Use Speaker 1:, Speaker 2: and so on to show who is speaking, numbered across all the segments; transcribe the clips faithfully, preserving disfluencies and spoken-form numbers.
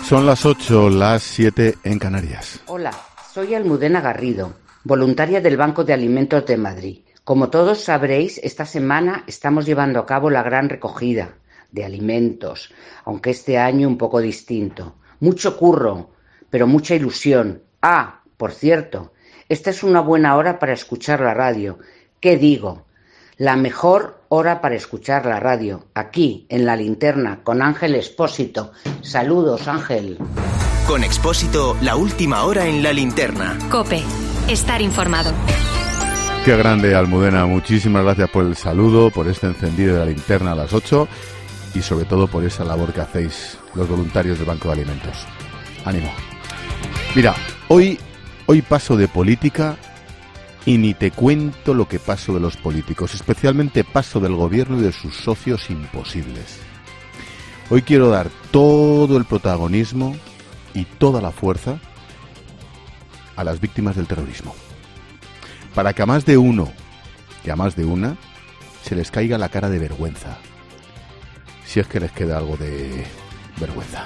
Speaker 1: Son las ocho, las siete en Canarias.
Speaker 2: Hola, soy Almudena Garrido, voluntaria del Banco de Alimentos de Madrid. Como todos sabréis, esta semana estamos llevando a cabo la gran recogida de alimentos, aunque este año un poco distinto. Mucho curro, pero mucha ilusión. Ah, por cierto, esta es una buena hora para escuchar la radio. ¿Qué digo? La mejor hora para escuchar la radio, aquí, en La Linterna, con Ángel Expósito. Saludos, Ángel.
Speaker 3: Con Expósito, la última hora en La Linterna.
Speaker 4: COPE, estar informado.
Speaker 1: Qué grande, Almudena. Muchísimas gracias por el saludo, por este encendido de La Linterna a las ocho y sobre todo por esa labor que hacéis los voluntarios del Banco de Alimentos. Ánimo. Mira, hoy, hoy paso de política y ni te cuento lo que paso de los políticos, especialmente paso del gobierno y de sus socios imposibles. Hoy quiero dar todo el protagonismo y toda la fuerza a las víctimas del terrorismo, para que a más de uno, que a más de una, se les caiga la cara de vergüenza, si es que les queda algo de vergüenza.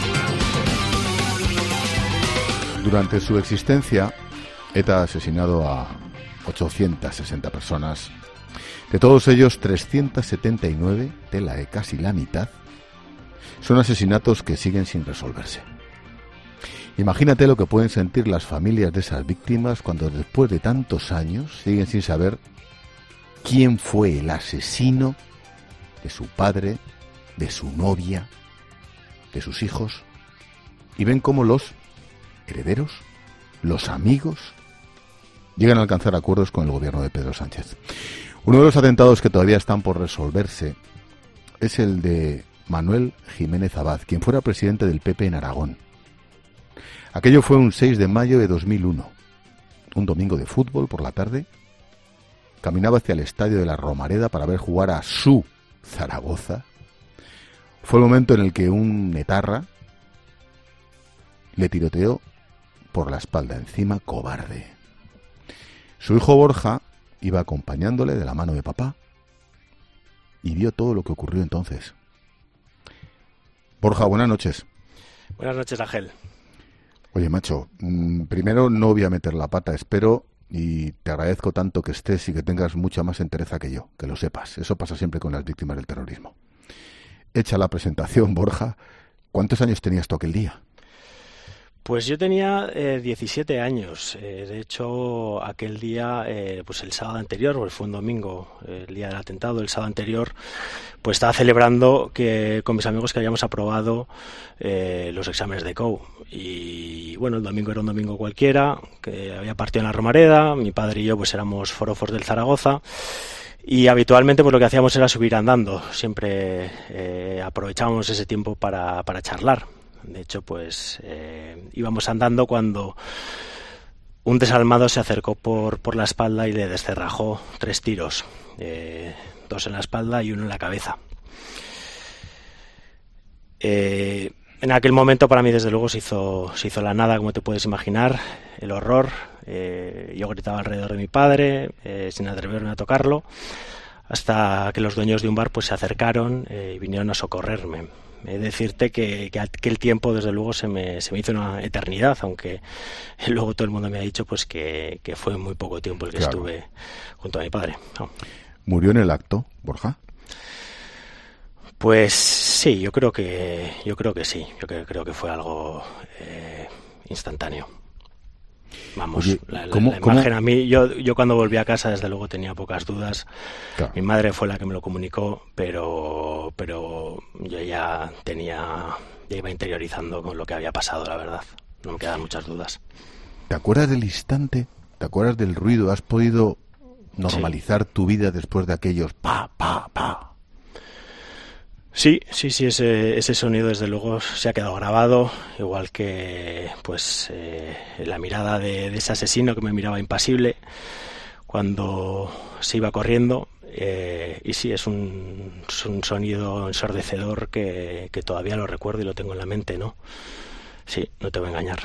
Speaker 1: Durante su existencia, ETA ha asesinado a ochocientas sesenta personas. De todos ellos, trescientos setenta y nueve, tela, eh, casi la mitad, son asesinatos que siguen sin resolverse. Imagínate lo que pueden sentir las familias de esas víctimas cuando después de tantos años siguen sin saber quién fue el asesino de su padre, de su novia, de sus hijos, y ven cómo los herederos, los amigos, llegan a alcanzar acuerdos con el gobierno de Pedro Sánchez. Uno de los atentados que todavía están por resolverse es el de Manuel Jiménez Abad, quien fuera presidente del P P en Aragón. Aquello fue un seis de mayo de dos mil uno, un domingo de fútbol por la tarde. Caminaba hacia el estadio de la Romareda para ver jugar a su Zaragoza. Fue el momento en el que un etarra le tiroteó por la espalda, encima cobarde. Su hijo Borja iba acompañándole de la mano de papá y vio todo lo que ocurrió entonces. Borja, buenas noches.
Speaker 5: Buenas noches, Ángel.
Speaker 1: Oye, macho, mmm, primero no voy a meter la pata, espero, y te agradezco tanto que estés y que tengas mucha más entereza que yo, que lo sepas. Eso pasa siempre con las víctimas del terrorismo. Hecha la presentación, Borja, ¿cuántos años tenías tú aquel día?
Speaker 5: Pues yo tenía eh, diecisiete años. Eh, de hecho, aquel día, eh, pues el sábado anterior, pues fue un domingo, eh, el día del atentado, el sábado anterior, pues estaba celebrando que con mis amigos que habíamos aprobado eh, los exámenes de C O U. Y bueno, el domingo era un domingo cualquiera, que había partido en la Romareda, mi padre y yo pues éramos forofos del Zaragoza. Y habitualmente pues lo que hacíamos era subir andando. Siempre eh, aprovechábamos ese tiempo para, para charlar. De hecho, pues eh, íbamos andando cuando un desalmado se acercó por, por la espalda y le descerrajó tres tiros, eh, dos en la espalda y uno en la cabeza. Eh, en aquel momento para mí desde luego se hizo, se hizo la nada, como te puedes imaginar, el horror. Eh, yo gritaba alrededor de mi padre, eh, sin atreverme a tocarlo, hasta que los dueños de un bar pues se acercaron eh, y vinieron a socorrerme. He de decirte que, que aquel tiempo desde luego se me, se me hizo una eternidad, aunque luego todo el mundo me ha dicho pues que, que fue muy poco tiempo el que claro. estuve junto a mi padre. No.
Speaker 1: ¿Murió en el acto, Borja?
Speaker 5: Pues sí, yo creo que yo creo que sí, yo creo, creo que fue algo eh, instantáneo. Vamos,
Speaker 1: Oye,
Speaker 5: la, la,
Speaker 1: ¿cómo,
Speaker 5: la imagen
Speaker 1: ¿cómo?
Speaker 5: a mí, yo, yo cuando volví a casa desde luego tenía pocas dudas.
Speaker 1: Claro.
Speaker 5: Mi madre fue la que me lo comunicó, pero pero yo ya tenía, ya iba interiorizando con lo que había pasado, la verdad. No me quedan muchas dudas.
Speaker 1: ¿Te acuerdas del instante? ¿Te acuerdas del ruido? ¿Has podido normalizar sí. tu vida después de aquellos pa, pa, pa?
Speaker 5: Sí, sí, sí, ese, ese sonido desde luego se ha quedado grabado, igual que pues eh, la mirada de, de ese asesino que me miraba impasible cuando se iba corriendo, eh, y sí, es un, es un sonido ensordecedor que, que todavía lo recuerdo y lo tengo en la mente, ¿no? Sí, no te voy a engañar.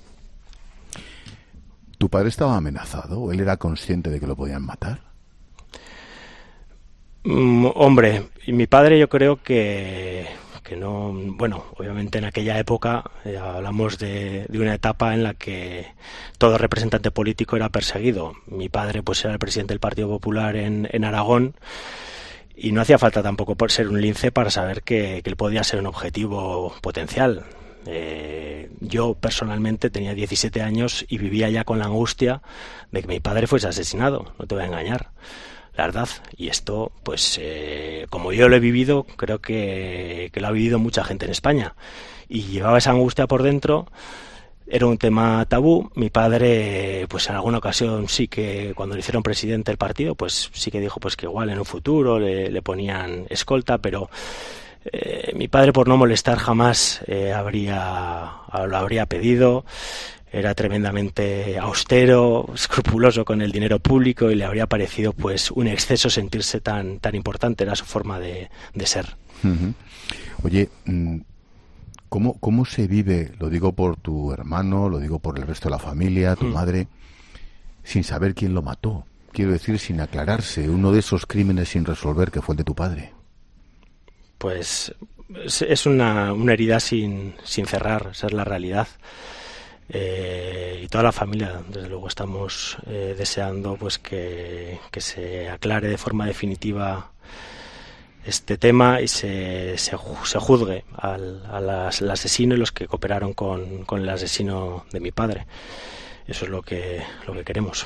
Speaker 1: ¿Tu padre estaba amenazado? ¿Él era consciente de que lo podían matar?
Speaker 5: Mm, hombre, y mi padre yo creo que, porque no, bueno, obviamente en aquella época eh, hablamos de, de una etapa en la que todo representante político era perseguido. Mi padre pues era el presidente del Partido Popular en, en Aragón, y no hacía falta tampoco por ser un lince para saber que, que él podía ser un objetivo potencial. Eh, yo personalmente tenía diecisiete años y vivía ya con la angustia de que mi padre fuese asesinado, no te voy a engañar, la verdad. Y esto, pues, eh, como yo lo he vivido, creo que, que lo ha vivido mucha gente en España. Y llevaba esa angustia por dentro. Era un tema tabú. Mi padre, pues en alguna ocasión sí que, cuando le hicieron presidente del partido, pues sí que dijo pues que igual en un futuro le, le ponían escolta, pero eh, mi padre, por no molestar jamás, eh, habría lo habría pedido. Era tremendamente austero, escrupuloso con el dinero público, y le habría parecido pues un exceso sentirse tan tan importante. Era su forma de, de ser.
Speaker 1: Uh-huh. Oye, ¿cómo, ¿cómo se vive, lo digo por tu hermano, lo digo por el resto de la familia, tu uh-huh. madre, sin saber quién lo mató? Quiero decir, sin aclararse, uno de esos crímenes sin resolver que fue el de tu padre.
Speaker 5: Pues es una, una herida sin, sin cerrar, esa es la realidad. Eh, y toda la familia, desde luego, estamos eh, deseando pues que, que se aclare de forma definitiva este tema y se, se, se juzgue al, al, al asesino y los que cooperaron con, con el asesino de mi padre. Eso es lo que, lo que queremos.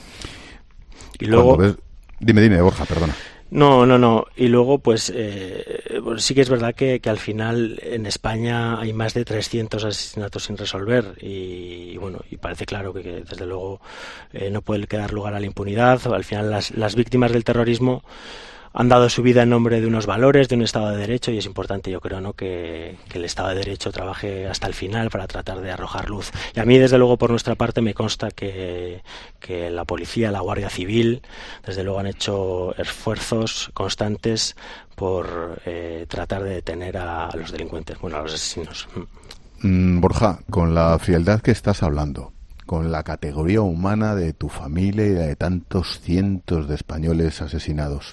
Speaker 5: Y luego...
Speaker 1: Ves... Dime, dime, Borja, perdona.
Speaker 5: No, no, no. Y luego, pues, eh, pues sí que es verdad que, que al final en España hay más de trescientos asesinatos sin resolver y, y bueno, y parece claro que, que desde luego eh, no puede quedar lugar a la impunidad. Al final las, las víctimas del terrorismo han dado su vida en nombre de unos valores, de un Estado de Derecho, y es importante, yo creo, ¿no?, que, que el Estado de Derecho trabaje hasta el final para tratar de arrojar luz. Y a mí, desde luego, por nuestra parte, me consta que, que la policía, la Guardia Civil, desde luego han hecho esfuerzos constantes por eh, tratar de detener a, a los delincuentes, bueno, a los asesinos.
Speaker 1: Mm, Borja, con la frialdad que estás hablando, con la categoría humana de tu familia y de tantos cientos de españoles asesinados,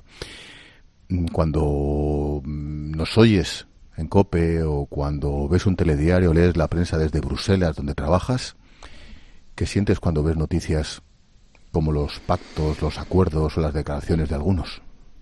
Speaker 1: cuando nos oyes en COPE o cuando ves un telediario, lees la prensa desde Bruselas, donde trabajas, ¿qué sientes cuando ves noticias como los pactos, los acuerdos o las declaraciones de algunos?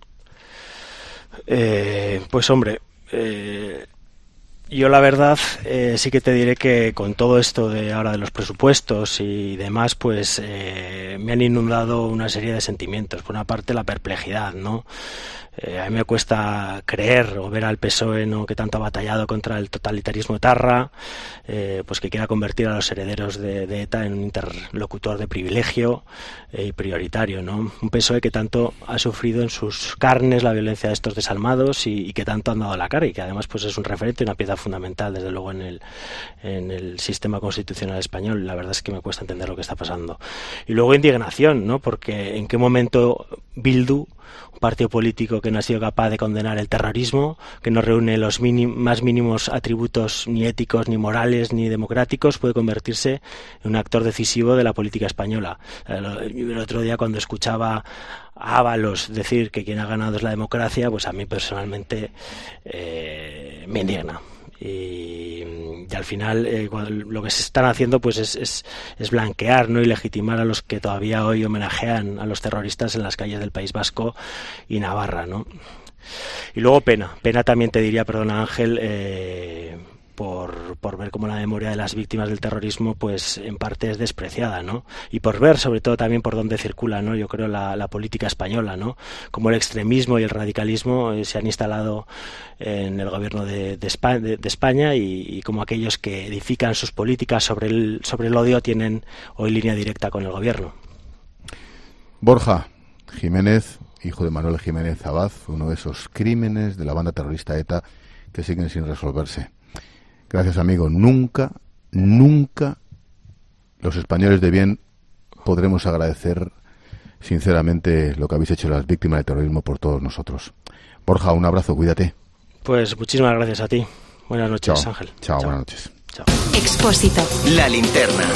Speaker 5: Eh, pues hombre, eh, yo la verdad eh, sí que te diré que con todo esto de ahora de los presupuestos y demás, pues eh, me han inundado una serie de sentimientos. Por una parte, la perplejidad, ¿no? Eh, a mí me cuesta creer o ver al P S O E, ¿no?, que tanto ha batallado contra el totalitarismo etarra, eh, pues que quiera convertir a los herederos de, de ETA en un interlocutor de privilegio eh, y prioritario, ¿no? Un P S O E que tanto ha sufrido en sus carnes la violencia de estos desalmados y, y que tanto han dado la cara, y que además pues es un referente, una pieza fundamental, desde luego, en el, en el sistema constitucional español. La verdad es que me cuesta entender lo que está pasando. Y luego indignación, ¿no?, porque en qué momento Bildu, un partido político que no ha sido capaz de condenar el terrorismo, que no reúne los mínim, más mínimos atributos ni éticos, ni morales, ni democráticos, puede convertirse en un actor decisivo de la política española. El, el otro día, cuando escuchaba a Ábalos decir que quien ha ganado es la democracia, pues a mí personalmente eh, me indigna. Y, y al final eh, lo que se están haciendo pues es, es, es blanquear, ¿no?, y legitimar a los que todavía hoy homenajean a los terroristas en las calles del País Vasco y Navarra, ¿no? Y luego pena, pena también te diría, perdona Ángel, eh, por, por ver cómo la memoria de las víctimas del terrorismo pues en parte es despreciada, ¿no? Y por ver sobre todo también por dónde circula, ¿no?, yo creo la, la política española, ¿no?, como el extremismo y el radicalismo eh, se han instalado en el gobierno de, de, España, de, de España y, y como aquellos que edifican sus políticas sobre el, sobre el odio tienen hoy línea directa con el gobierno.
Speaker 1: Borja Jiménez, hijo de Manuel Jiménez Abad, fue uno de esos crímenes de la banda terrorista ETA que siguen sin resolverse. Gracias, amigo. Nunca, nunca los españoles de bien podremos agradecer sinceramente lo que habéis hecho las víctimas del terrorismo por todos nosotros. Borja, un abrazo, cuídate.
Speaker 5: Pues muchísimas gracias a ti. Buenas noches,
Speaker 1: Chao.
Speaker 5: Ángel.
Speaker 1: Chao, Chao, buenas noches.
Speaker 5: Chao.
Speaker 4: Expósito.
Speaker 3: La linterna.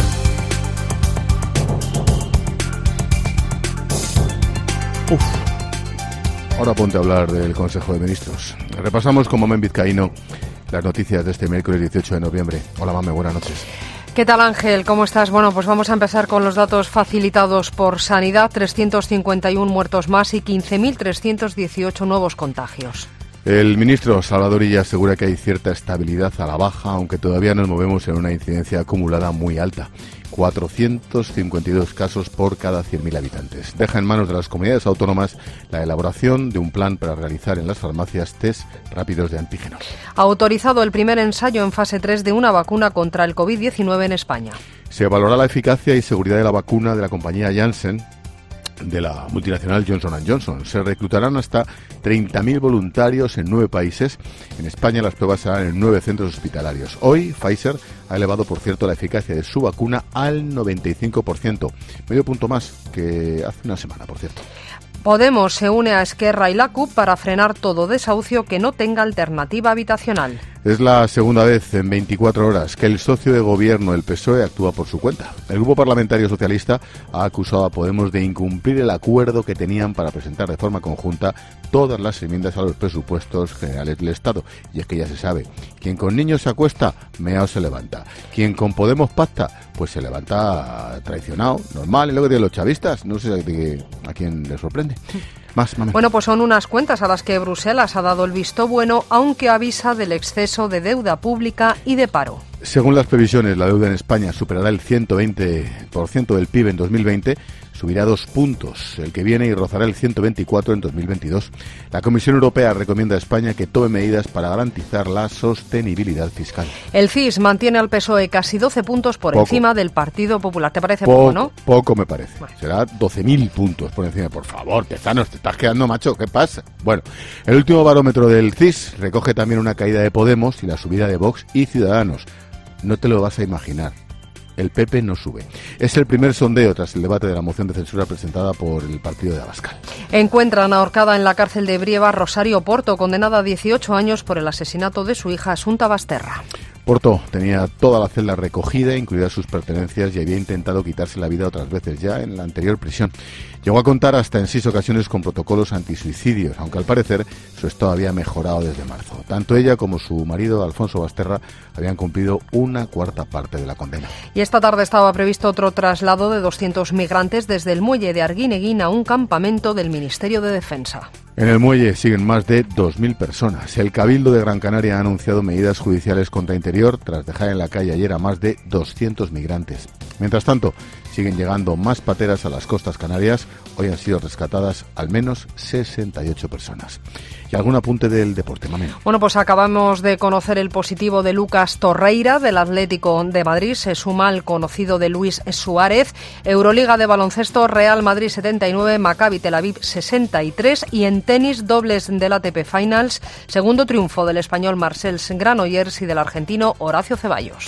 Speaker 1: Uf. Ahora ponte a hablar del Consejo de Ministros. Repasamos con Moment Vizcaíno las noticias de este miércoles dieciocho de noviembre. Hola, Mame, buenas noches.
Speaker 6: ¿Qué tal, Ángel? ¿Cómo estás? Bueno, pues vamos a empezar con los datos facilitados por Sanidad. trescientos cincuenta y uno muertos más y quince mil trescientos dieciocho nuevos contagios.
Speaker 1: El ministro Salvador Illa asegura que hay cierta estabilidad a la baja, aunque todavía nos movemos en una incidencia acumulada muy alta. cuatrocientos cincuenta y dos casos por cada cien mil habitantes. Deja en manos de las comunidades autónomas la elaboración de un plan para realizar en las farmacias test rápidos de antígeno.
Speaker 6: Ha autorizado el primer ensayo en fase tres de una vacuna contra el covid diecinueve en España.
Speaker 1: Se valorará la eficacia y seguridad de la vacuna de la compañía Janssen, de la multinacional Johnson and Johnson. Se reclutarán hasta treinta mil voluntarios en nueve países. En España las pruebas serán en nueve centros hospitalarios. Hoy Pfizer ha elevado, por cierto, la eficacia de su vacuna al noventa y cinco por ciento, medio punto más que hace una semana, por cierto.
Speaker 6: Podemos se une a Esquerra y la C U P para frenar todo desahucio que no tenga alternativa habitacional.
Speaker 1: Es la segunda vez en veinticuatro horas que el socio de gobierno, el P S O E, actúa por su cuenta. El grupo parlamentario socialista ha acusado a Podemos de incumplir el acuerdo que tenían para presentar de forma conjunta todas las enmiendas a los presupuestos generales del Estado. Y es que ya se sabe, quien con niños se acuesta, meao se levanta. Quien con Podemos pacta, pues se levanta traicionado, normal, es lo que tienen los chavistas. No sé a quién le sorprende. Más, mami.
Speaker 6: Bueno, pues son unas cuentas a las que Bruselas ha dado el visto bueno, aunque avisa del exceso de deuda pública y de paro.
Speaker 1: Según las previsiones, la deuda en España superará el ciento veinte por ciento del P I B en dos mil veinte, subirá dos puntos el que viene y rozará el ciento veinticuatro en dos mil veintidós. La Comisión Europea recomienda a España que tome medidas para garantizar la sostenibilidad fiscal.
Speaker 6: El C I S mantiene al P S O E casi doce puntos por
Speaker 1: poco.
Speaker 6: encima del Partido Popular. ¿Te parece
Speaker 1: poco,
Speaker 6: poco, no?
Speaker 1: Poco me parece.
Speaker 6: Bueno.
Speaker 1: Será doce mil puntos por encima. Por favor, Tezanos, te estás quedando, macho. ¿Qué pasa? Bueno, el último barómetro del C I S recoge también una caída de Podemos y la subida de Vox y Ciudadanos. No te lo vas a imaginar. El P P no sube. Es el primer sondeo tras el debate de la moción de censura presentada por el partido de Abascal.
Speaker 6: Encuentran ahorcada en la cárcel de Brieva Rosario Porto, condenada a dieciocho años por el asesinato de su hija Asunta Basterra.
Speaker 1: Porto tenía toda la celda recogida, incluidas sus pertenencias, y había intentado quitarse la vida otras veces ya en la anterior prisión. Llegó a contar hasta en seis ocasiones con protocolos antisuicidios, aunque al parecer su estado había mejorado desde marzo. Tanto ella como su marido, Alfonso Basterra, habían cumplido una cuarta parte de la condena.
Speaker 6: Y esta tarde estaba previsto otro traslado de doscientos migrantes desde el muelle de Arguineguín a un campamento del Ministerio de Defensa.
Speaker 1: En el muelle siguen más de dos mil personas. El Cabildo de Gran Canaria ha anunciado medidas judiciales contra Interior tras dejar en la calle ayer a más de doscientos migrantes. Mientras tanto, siguen llegando más pateras a las costas canarias. Hoy han sido rescatadas al menos sesenta y ocho personas. ¿Y algún apunte del deporte, mami?
Speaker 6: Bueno, pues acabamos de conocer el positivo de Lucas Torreira, del Atlético de Madrid. Se suma al conocido de Luis Suárez. Euroliga de baloncesto, Real Madrid setenta y nueve, Maccabi Tel Aviv sesenta y tres. Y en tenis, dobles del A T P Finals. Segundo triunfo del español Marcel Granollers y del argentino Horacio Ceballos.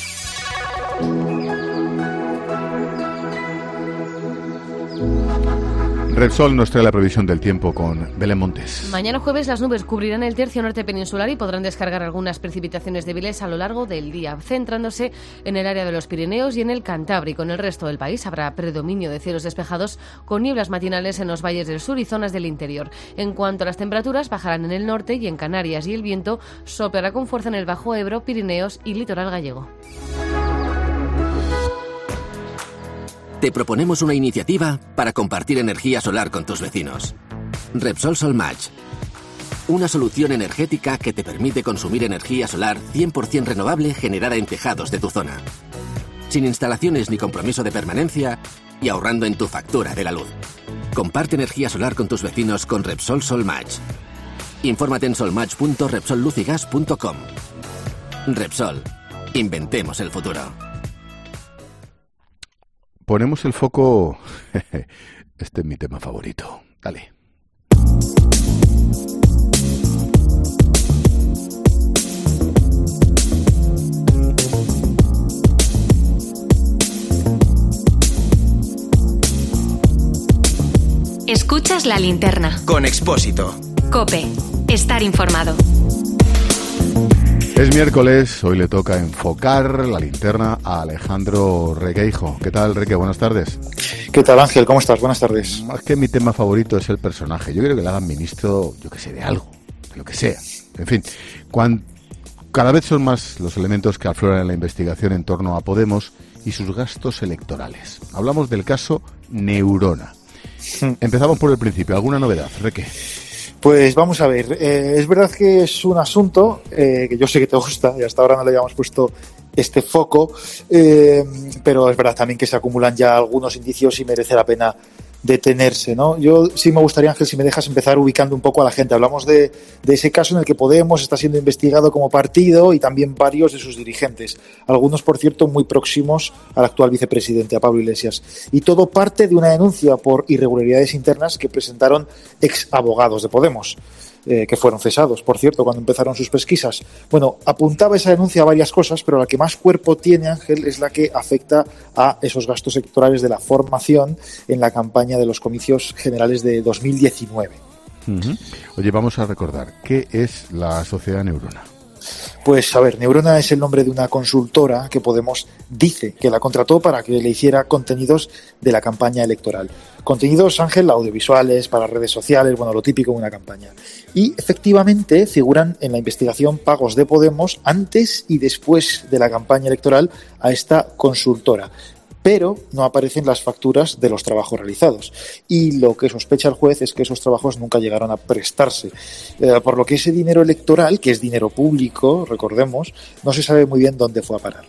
Speaker 1: Repsol nos trae la previsión del tiempo con Belén Montes.
Speaker 7: Mañana jueves las nubes cubrirán el tercio norte peninsular y podrán descargar algunas precipitaciones débiles a lo largo del día, centrándose en el área de los Pirineos y en el Cantábrico. En el resto del país habrá predominio de cielos despejados con nieblas matinales en los valles del sur y zonas del interior. En cuanto a las temperaturas, bajarán en el norte y en Canarias, y el viento soplará con fuerza en el Bajo Ebro, Pirineos y litoral gallego.
Speaker 8: Te proponemos una iniciativa para compartir energía solar con tus vecinos. Repsol Solmatch. Una solución energética que te permite consumir energía solar cien por ciento renovable generada en tejados de tu zona. Sin instalaciones ni compromiso de permanencia y ahorrando en tu factura de la luz. Comparte energía solar con tus vecinos con Repsol Solmatch. Infórmate en solmatch punto repsol luz y gas punto com. Repsol. Inventemos el futuro.
Speaker 1: Ponemos el foco... Este es mi tema favorito. Dale.
Speaker 4: Escuchas La Linterna.
Speaker 3: Con Expósito.
Speaker 4: COPE. Estar informado.
Speaker 1: Es miércoles, hoy le toca enfocar la linterna a Alejandro Requeijo. ¿Qué tal, Reque? Buenas tardes.
Speaker 9: ¿Qué tal, Ángel? ¿Cómo estás? Buenas tardes.
Speaker 1: Más que mi tema favorito es el personaje. Yo creo que le hagan ministro, yo que sé, de algo, de lo que sea. En fin, cuan, Cada vez son más los elementos que afloran en la investigación en torno a Podemos y sus gastos electorales. Hablamos del caso Neurona. Empezamos por el principio. ¿Alguna novedad, Reque?
Speaker 9: Pues vamos a ver. Eh, es verdad que es un asunto eh, que yo sé que te gusta y hasta ahora no le habíamos puesto este foco, eh, pero es verdad también que se acumulan ya algunos indicios y merece la pena detenerse, ¿no? Yo sí me gustaría, Ángel, si me dejas empezar ubicando un poco a la gente. Hablamos de, de ese caso en el que Podemos está siendo investigado como partido y también varios de sus dirigentes, algunos, por cierto, muy próximos al actual vicepresidente, a Pablo Iglesias. Y todo parte de una denuncia por irregularidades internas que presentaron ex abogados de Podemos. Eh, que fueron cesados, por cierto, cuando empezaron sus pesquisas. Bueno, apuntaba esa denuncia a varias cosas, pero la que más cuerpo tiene, Ángel, es la que afecta a esos gastos electorales de la formación en la campaña de los comicios generales de dos mil diecinueve.
Speaker 1: Uh-huh. Oye, vamos a recordar, ¿qué es la Sociedad Neurona?
Speaker 9: Pues, a ver, Neurona es el nombre de una consultora que Podemos dice que la contrató para que le hiciera contenidos de la campaña electoral. Contenidos, Ángel, audiovisuales, para redes sociales, bueno, lo típico de una campaña. Y, efectivamente, figuran en la investigación pagos de Podemos antes y después de la campaña electoral a esta consultora. Pero no aparecen las facturas de los trabajos realizados. Y lo que sospecha el juez es que esos trabajos nunca llegaron a prestarse. Eh, por lo que ese dinero electoral, que es dinero público, recordemos, no se sabe muy bien dónde fue a parar.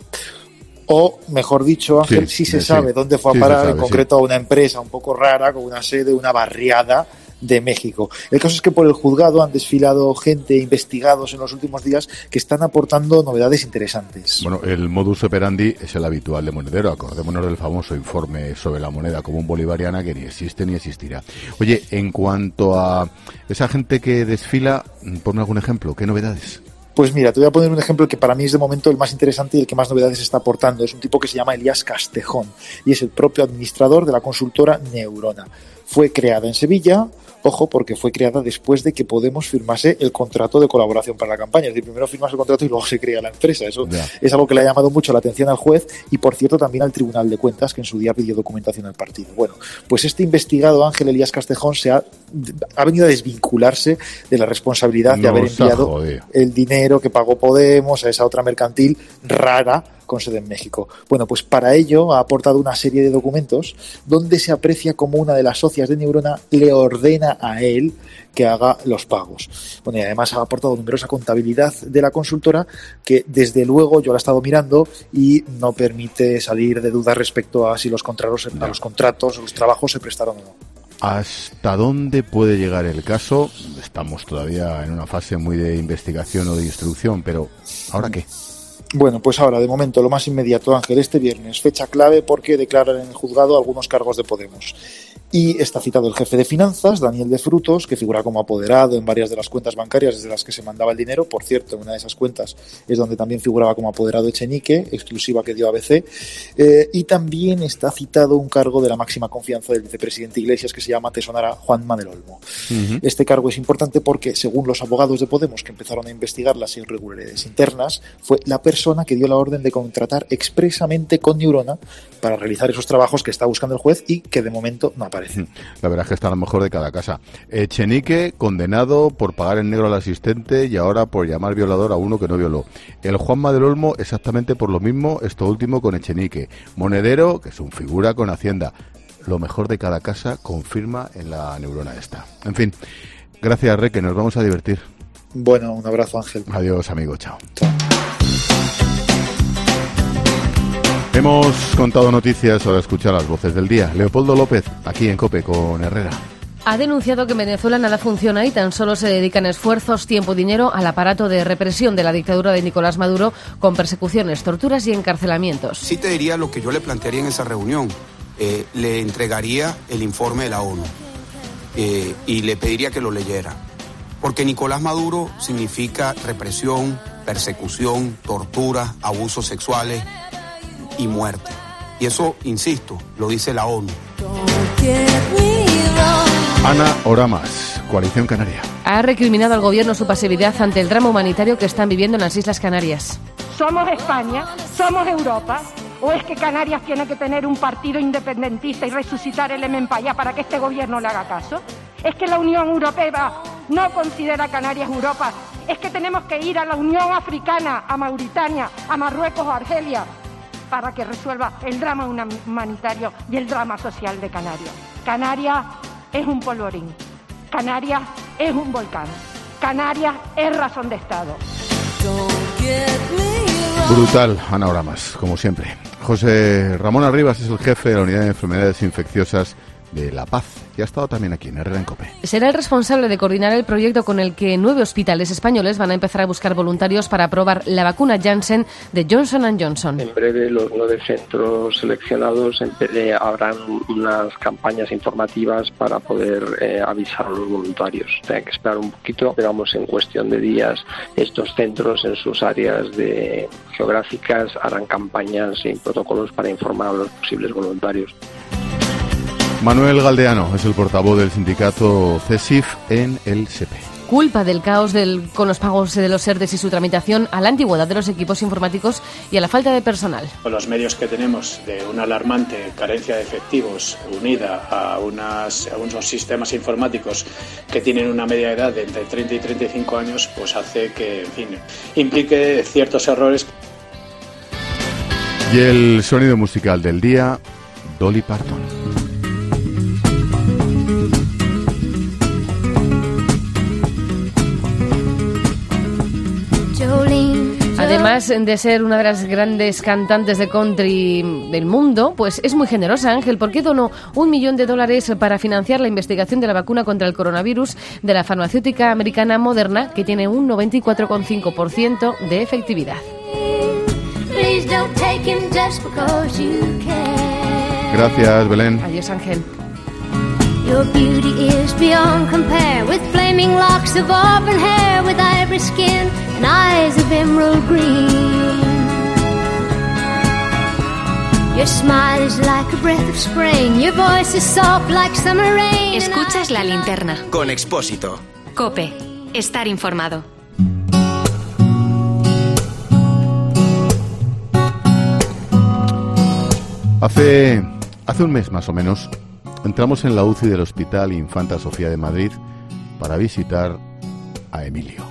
Speaker 9: O, mejor dicho, Ángel, sí, sí se sí, sabe sí. dónde fue a parar, sí sabe, en concreto sí. a una empresa un poco rara, con una sede, una barriada de México. El caso es que por el juzgado han desfilado gente, investigados en los últimos días, que están aportando novedades interesantes.
Speaker 1: Bueno, el modus operandi es el habitual de Monedero. Acordémonos del famoso informe sobre la moneda común bolivariana, que ni existe ni existirá. Oye, en cuanto a esa gente que desfila, ponme algún ejemplo. ¿Qué novedades?
Speaker 9: Pues mira, te voy a poner un ejemplo que para mí es de momento el más interesante y el que más novedades está aportando. Es un tipo que se llama Elías Castejón y es el propio administrador de la consultora Neurona. Fue creada en Sevilla, ojo, porque fue creada después de que Podemos firmase el contrato de colaboración para la campaña. Es decir, primero firmas el contrato y luego se crea la empresa. Eso yeah. es algo que le ha llamado mucho la atención al juez y, por cierto, también al Tribunal de Cuentas, que en su día pidió documentación al partido. Bueno, pues este investigado, Ángel Elías Castejón, se ha, ha venido a desvincularse de la responsabilidad no de haber enviado joder. el dinero que pagó Podemos a esa otra mercantil rara con sede en México. Bueno, pues para ello ha aportado una serie de documentos donde se aprecia como una de las socias de Neurona le ordena a él que haga los pagos. Bueno, y además ha aportado numerosa contabilidad de la consultora que, desde luego, yo la he estado mirando y no permite salir de dudas respecto a si los contratos, a los contratos o los trabajos se prestaron o no.
Speaker 1: ¿Hasta dónde puede llegar el caso? Estamos todavía en una fase muy de investigación o de instrucción, pero ¿ahora qué?
Speaker 9: Bueno, pues ahora, de momento, lo más inmediato, Ángel, este viernes, fecha clave porque declaran en el juzgado algunos cargos de Podemos. Y está citado el jefe de finanzas, Daniel de Frutos, que figura como apoderado en varias de las cuentas bancarias desde las que se mandaba el dinero. Por cierto, en una de esas cuentas es donde también figuraba como apoderado Echenique, exclusiva que dio A B C. Eh, y también está citado un cargo de la máxima confianza del vicepresidente Iglesias, que se llama, te sonará, Juanma del Olmo. Uh-huh. Este cargo es importante porque, según los abogados de Podemos que empezaron a investigar las irregularidades internas, fue la persona que dio la orden de contratar expresamente con Neurona para realizar esos trabajos que está buscando el juez y que de momento no aparece.
Speaker 1: La verdad es que está a lo mejor de cada casa. Echenique, condenado por pagar en negro al asistente y ahora por llamar violador a uno que no violó. El Juanma del Olmo, exactamente por lo mismo, esto último con Echenique. Monedero, que es un figura con Hacienda. Lo mejor de cada casa, confirma en la Neurona esta. En fin, gracias, Re, que nos vamos a divertir.
Speaker 9: Bueno, un abrazo, Ángel.
Speaker 1: Adiós, amigo, chao.
Speaker 9: Chao.
Speaker 1: Hemos contado noticias, ahora escucha las voces del día. Leopoldo López, aquí en COPE con Herrera.
Speaker 7: Ha denunciado que en Venezuela nada funciona y tan solo se dedican esfuerzos, tiempo y dinero al aparato de represión de la dictadura de Nicolás Maduro, con persecuciones, torturas y encarcelamientos.
Speaker 10: Sí te diría lo que yo le plantearía en esa reunión. Eh, le entregaría el informe de la ONU eh, y le pediría que lo leyera. Porque Nicolás Maduro significa represión, persecución, tortura, abusos sexuales y muerte. Y eso, insisto, lo dice la ONU.
Speaker 1: Ana Oramas, Coalición Canaria.
Speaker 7: Ha recriminado al gobierno su pasividad ante el drama humanitario que están viviendo en las Islas Canarias.
Speaker 11: ¿Somos España? ¿Somos Europa? ¿O es que Canarias tiene que tener un partido independentista y resucitar el Emempaya para que este gobierno le haga caso? ¿Es que la Unión Europea no considera a Canarias Europa Es que tenemos que ir a la Unión Africana, a Mauritania, a Marruecos o Argelia, para que resuelva el drama humanitario y el drama social de Canarias. Canarias es un polvorín, Canarias es un volcán, Canarias es razón de Estado.
Speaker 1: Brutal, Ana Oramas, como siempre. José Ramón Arribas es el jefe de la Unidad de Enfermedades Infecciosas de La Paz, que ha estado también aquí en Herrera en COPE.
Speaker 7: Será el responsable de coordinar el proyecto con el que nueve hospitales españoles van a empezar a buscar voluntarios para probar la vacuna Janssen de Johnson and Johnson.
Speaker 12: En breve los nueve centros seleccionados eh, habrán unas campañas informativas para poder eh, avisar a los voluntarios. Hay que esperar un poquito, pero vamos, en cuestión de días estos centros en sus áreas de geográficas harán campañas y protocolos para informar a los posibles voluntarios.
Speaker 1: Manuel Galdeano es el portavoz del sindicato CESIF en el S E P E.
Speaker 7: Culpa del caos del, con los pagos de los ERTES y su tramitación a la antigüedad de los equipos informáticos y a la falta de personal.
Speaker 13: Con los medios que tenemos de una alarmante carencia de efectivos unida a, unas, a unos sistemas informáticos que tienen una media edad de entre treinta y treinta y cinco años, pues hace que, en fin, implique ciertos errores.
Speaker 1: Y el sonido musical del día, Dolly Parton.
Speaker 7: Además de ser una de las grandes cantantes de country del mundo, pues es muy generosa, Ángel, porque donó un millón de dólares para financiar la investigación de la vacuna contra el coronavirus de la farmacéutica americana Moderna, que tiene un noventa y cuatro coma cinco por ciento de efectividad.
Speaker 1: Gracias, Belén.
Speaker 7: Adiós, Ángel.
Speaker 14: Your beauty is beyond compare, with flaming locks of auburn hair, with ivory skin and eyes of emerald green. Your smile is like a breath of spring, your voice is soft like summer rain.
Speaker 4: Escuchas La Linterna.
Speaker 3: Con Expósito.
Speaker 4: COPE. Estar informado.
Speaker 1: Hace, hace un mes más o menos entramos en la U C I del Hospital Infanta Sofía de Madrid para visitar a Emilio.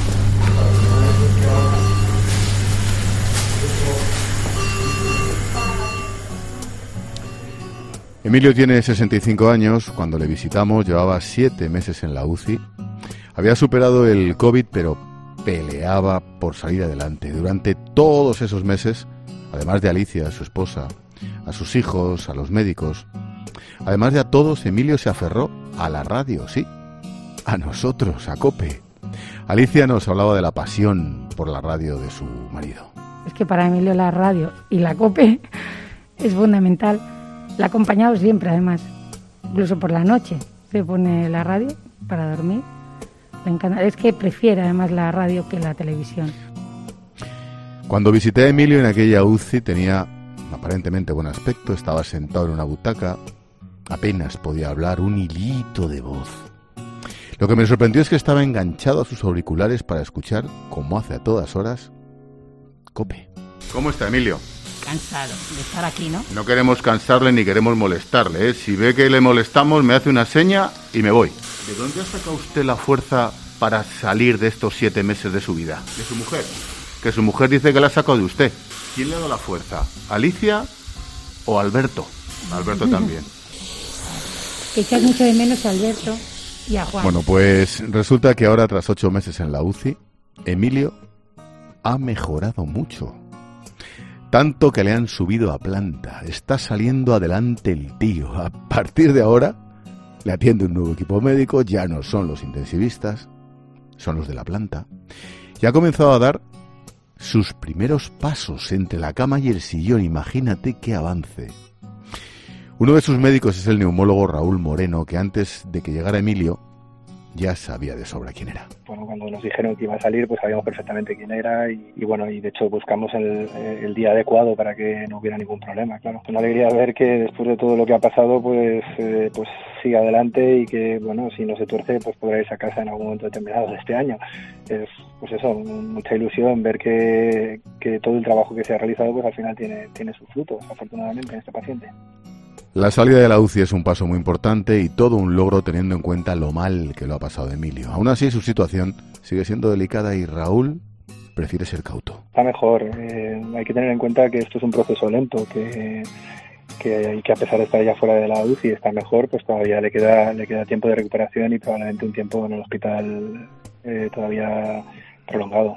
Speaker 1: Emilio tiene sesenta y cinco años. Cuando le visitamos llevaba siete meses en la U C I. Había superado el COVID, pero peleaba por salir adelante. Durante todos esos meses, además de Alicia, su esposa, a sus hijos, a los médicos, además de a todos, Emilio se aferró a la radio, sí, a nosotros, a COPE. Alicia nos hablaba de la pasión por la radio de su marido.
Speaker 15: Es que para Emilio la radio y la COPE es fundamental. La ha acompañado siempre, además, incluso por la noche. Se pone la radio para dormir. Le encanta. Es que prefiere además la radio que la televisión.
Speaker 1: Cuando visité a Emilio en aquella U C I tenía aparentemente buen aspecto, estaba sentado en una butaca. Apenas podía hablar, un hilito de voz. Lo que me sorprendió es que estaba enganchado a sus auriculares para escuchar, como hace a todas horas, COPE. ¿Cómo está, Emilio?
Speaker 16: Cansado de estar aquí, ¿no?
Speaker 1: No queremos cansarle ni queremos molestarle, ¿eh? Si ve que le molestamos, me hace una seña y me voy. ¿De dónde ha sacado usted la fuerza para salir de estos siete meses de su vida? ¿De su mujer? Que su mujer dice que la ha sacado de usted. ¿Quién le ha dado la fuerza? ¿Alicia o Alberto? Alberto también.
Speaker 15: Que echas mucho de menos a Alberto y a Juan.
Speaker 1: Bueno, pues resulta que ahora, tras ocho meses en la U C I, Emilio ha mejorado mucho. Tanto que le han subido a planta. Está saliendo adelante el tío. A partir de ahora le atiende un nuevo equipo médico. Ya no son los intensivistas, son los de la planta. Y ha comenzado a dar sus primeros pasos entre la cama y el sillón. Imagínate qué avance. Uno de sus médicos es el neumólogo Raúl Moreno, que antes de que llegara Emilio ya sabía de sobra quién era.
Speaker 17: Bueno, cuando nos dijeron que iba a salir, pues sabíamos perfectamente quién era y, y bueno, y de hecho buscamos el, el día adecuado para que no hubiera ningún problema, claro. Una alegría ver que después de todo lo que ha pasado, pues eh, pues sigue adelante y que, bueno, si no se tuerce, pues podrá irse a casa en algún momento determinado de este año. Es, pues eso, mucha ilusión ver que, que todo el trabajo que se ha realizado, pues al final tiene, tiene sus frutos, afortunadamente, en este paciente.
Speaker 1: La salida de la U C I es un paso muy importante y todo un logro teniendo en cuenta lo mal que lo ha pasado Emilio. Aún así, su situación sigue siendo delicada y Raúl prefiere ser cauto.
Speaker 17: Está mejor. Eh, hay que tener en cuenta que esto es un proceso lento, que, que, que a pesar de estar ya fuera de la U C I está mejor, pues todavía le queda le queda tiempo de recuperación y probablemente un tiempo en el hospital eh, todavía prolongado.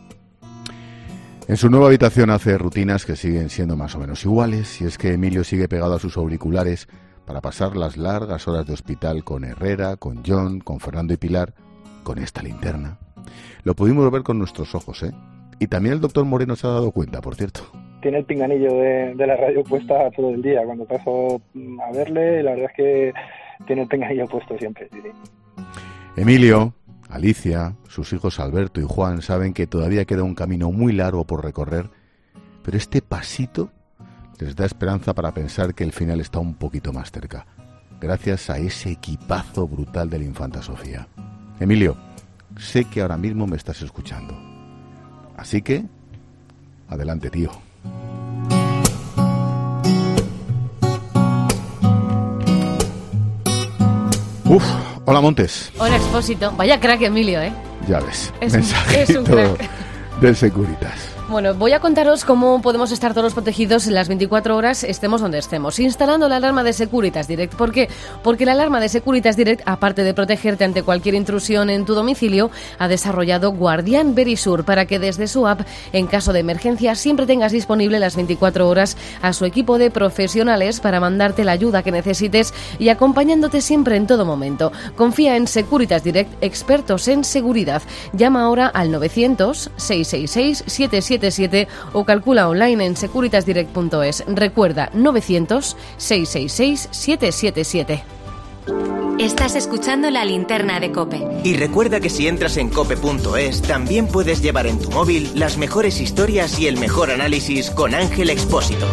Speaker 1: En su nueva habitación hace rutinas que siguen siendo más o menos iguales, y es que Emilio sigue pegado a sus auriculares para pasar las largas horas de hospital con Herrera, con John, con Fernando y Pilar, con esta linterna. Lo pudimos ver con nuestros ojos, ¿eh? Y también el doctor Moreno se ha dado cuenta, por cierto.
Speaker 17: Tiene el pinganillo de, de la radio puesta todo el día. Cuando paso a verle, la verdad es que tiene el pinganillo puesto siempre. Sí, sí.
Speaker 1: Emilio, Alicia, sus hijos Alberto y Juan saben que todavía queda un camino muy largo por recorrer, pero este pasito les da esperanza para pensar que el final está un poquito más cerca, gracias a ese equipazo brutal de la infanta Sofía. Emilio, sé que ahora mismo me estás escuchando, así que adelante, tío. Uf, hola Montes.
Speaker 7: Hola Expósito, vaya crack Emilio, ¿eh?
Speaker 1: Ya ves,
Speaker 7: es
Speaker 1: mensajito
Speaker 7: un, es un crack
Speaker 1: del Securitas.
Speaker 7: Bueno, voy a contaros cómo podemos estar todos protegidos las veinticuatro horas, estemos donde estemos, instalando la alarma de Securitas Direct. ¿Por qué? Porque la alarma de Securitas Direct, aparte de protegerte ante cualquier intrusión en tu domicilio, ha desarrollado Guardián Verisur para que desde su app, en caso de emergencia, siempre tengas disponible las veinticuatro horas a su equipo de profesionales para mandarte la ayuda que necesites y acompañándote siempre en todo momento. Confía en Securitas Direct, expertos en seguridad. Llama ahora al novecientos, seiscientos sesenta y seis, setecientos setenta y siete o calcula online en securitas direct punto es. Recuerda, novecientos, seiscientos sesenta y seis, setecientos setenta y siete.
Speaker 4: Estás escuchando La Linterna de COPE.
Speaker 3: Y recuerda que si entras en cope punto es, también puedes llevar en tu móvil las mejores historias y el mejor análisis con Ángel Expósito.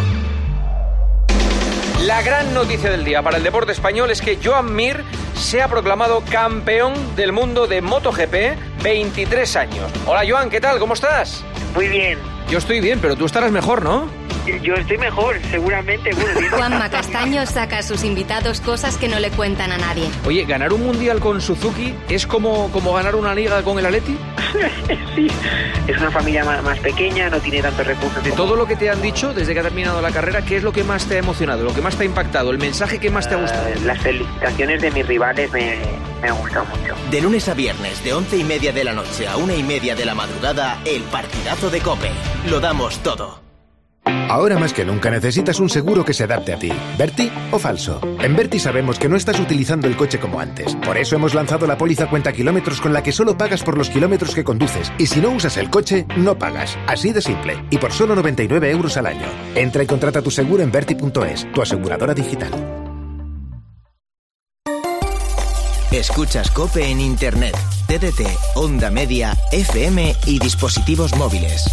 Speaker 18: La gran noticia del día para el deporte español es que Joan Mir se ha proclamado campeón del mundo de MotoGP, veintitrés años. Hola Joan, ¿qué tal? ¿Cómo estás?
Speaker 19: Muy bien.
Speaker 18: Yo estoy bien, pero tú estarás mejor, ¿no?
Speaker 19: Yo estoy mejor, seguramente. Bueno,
Speaker 4: Juanma Castaño saca a sus invitados cosas que no le cuentan a nadie.
Speaker 18: Oye, ¿ganar un mundial con Suzuki es como, como ganar una liga con el Atleti?
Speaker 19: Sí, es una familia más, más pequeña, no tiene tantos recursos.
Speaker 18: De como... todo lo que te han dicho desde que ha terminado la carrera, ¿qué es lo que más te ha emocionado, lo que más te ha impactado, el mensaje que más te ha gustado?
Speaker 19: Uh, las felicitaciones de mis rivales me, me han gustado mucho.
Speaker 3: De lunes a viernes, de once y media de la noche a una y media de la madrugada, el partidazo de COPE. Lo damos todo.
Speaker 20: Ahora más que nunca necesitas un seguro que se adapte a ti. ¿Berti o falso? En Berti sabemos que no estás utilizando el coche como antes. Por eso hemos lanzado la póliza cuenta kilómetros con la que solo pagas por los kilómetros que conduces. Y si no usas el coche, no pagas. Así de simple. Y por solo noventa y nueve euros al año. Entra y contrata tu seguro en berti punto es, tu aseguradora digital.
Speaker 3: Escuchas COPE en Internet, T D T, Onda Media, F M y dispositivos móviles.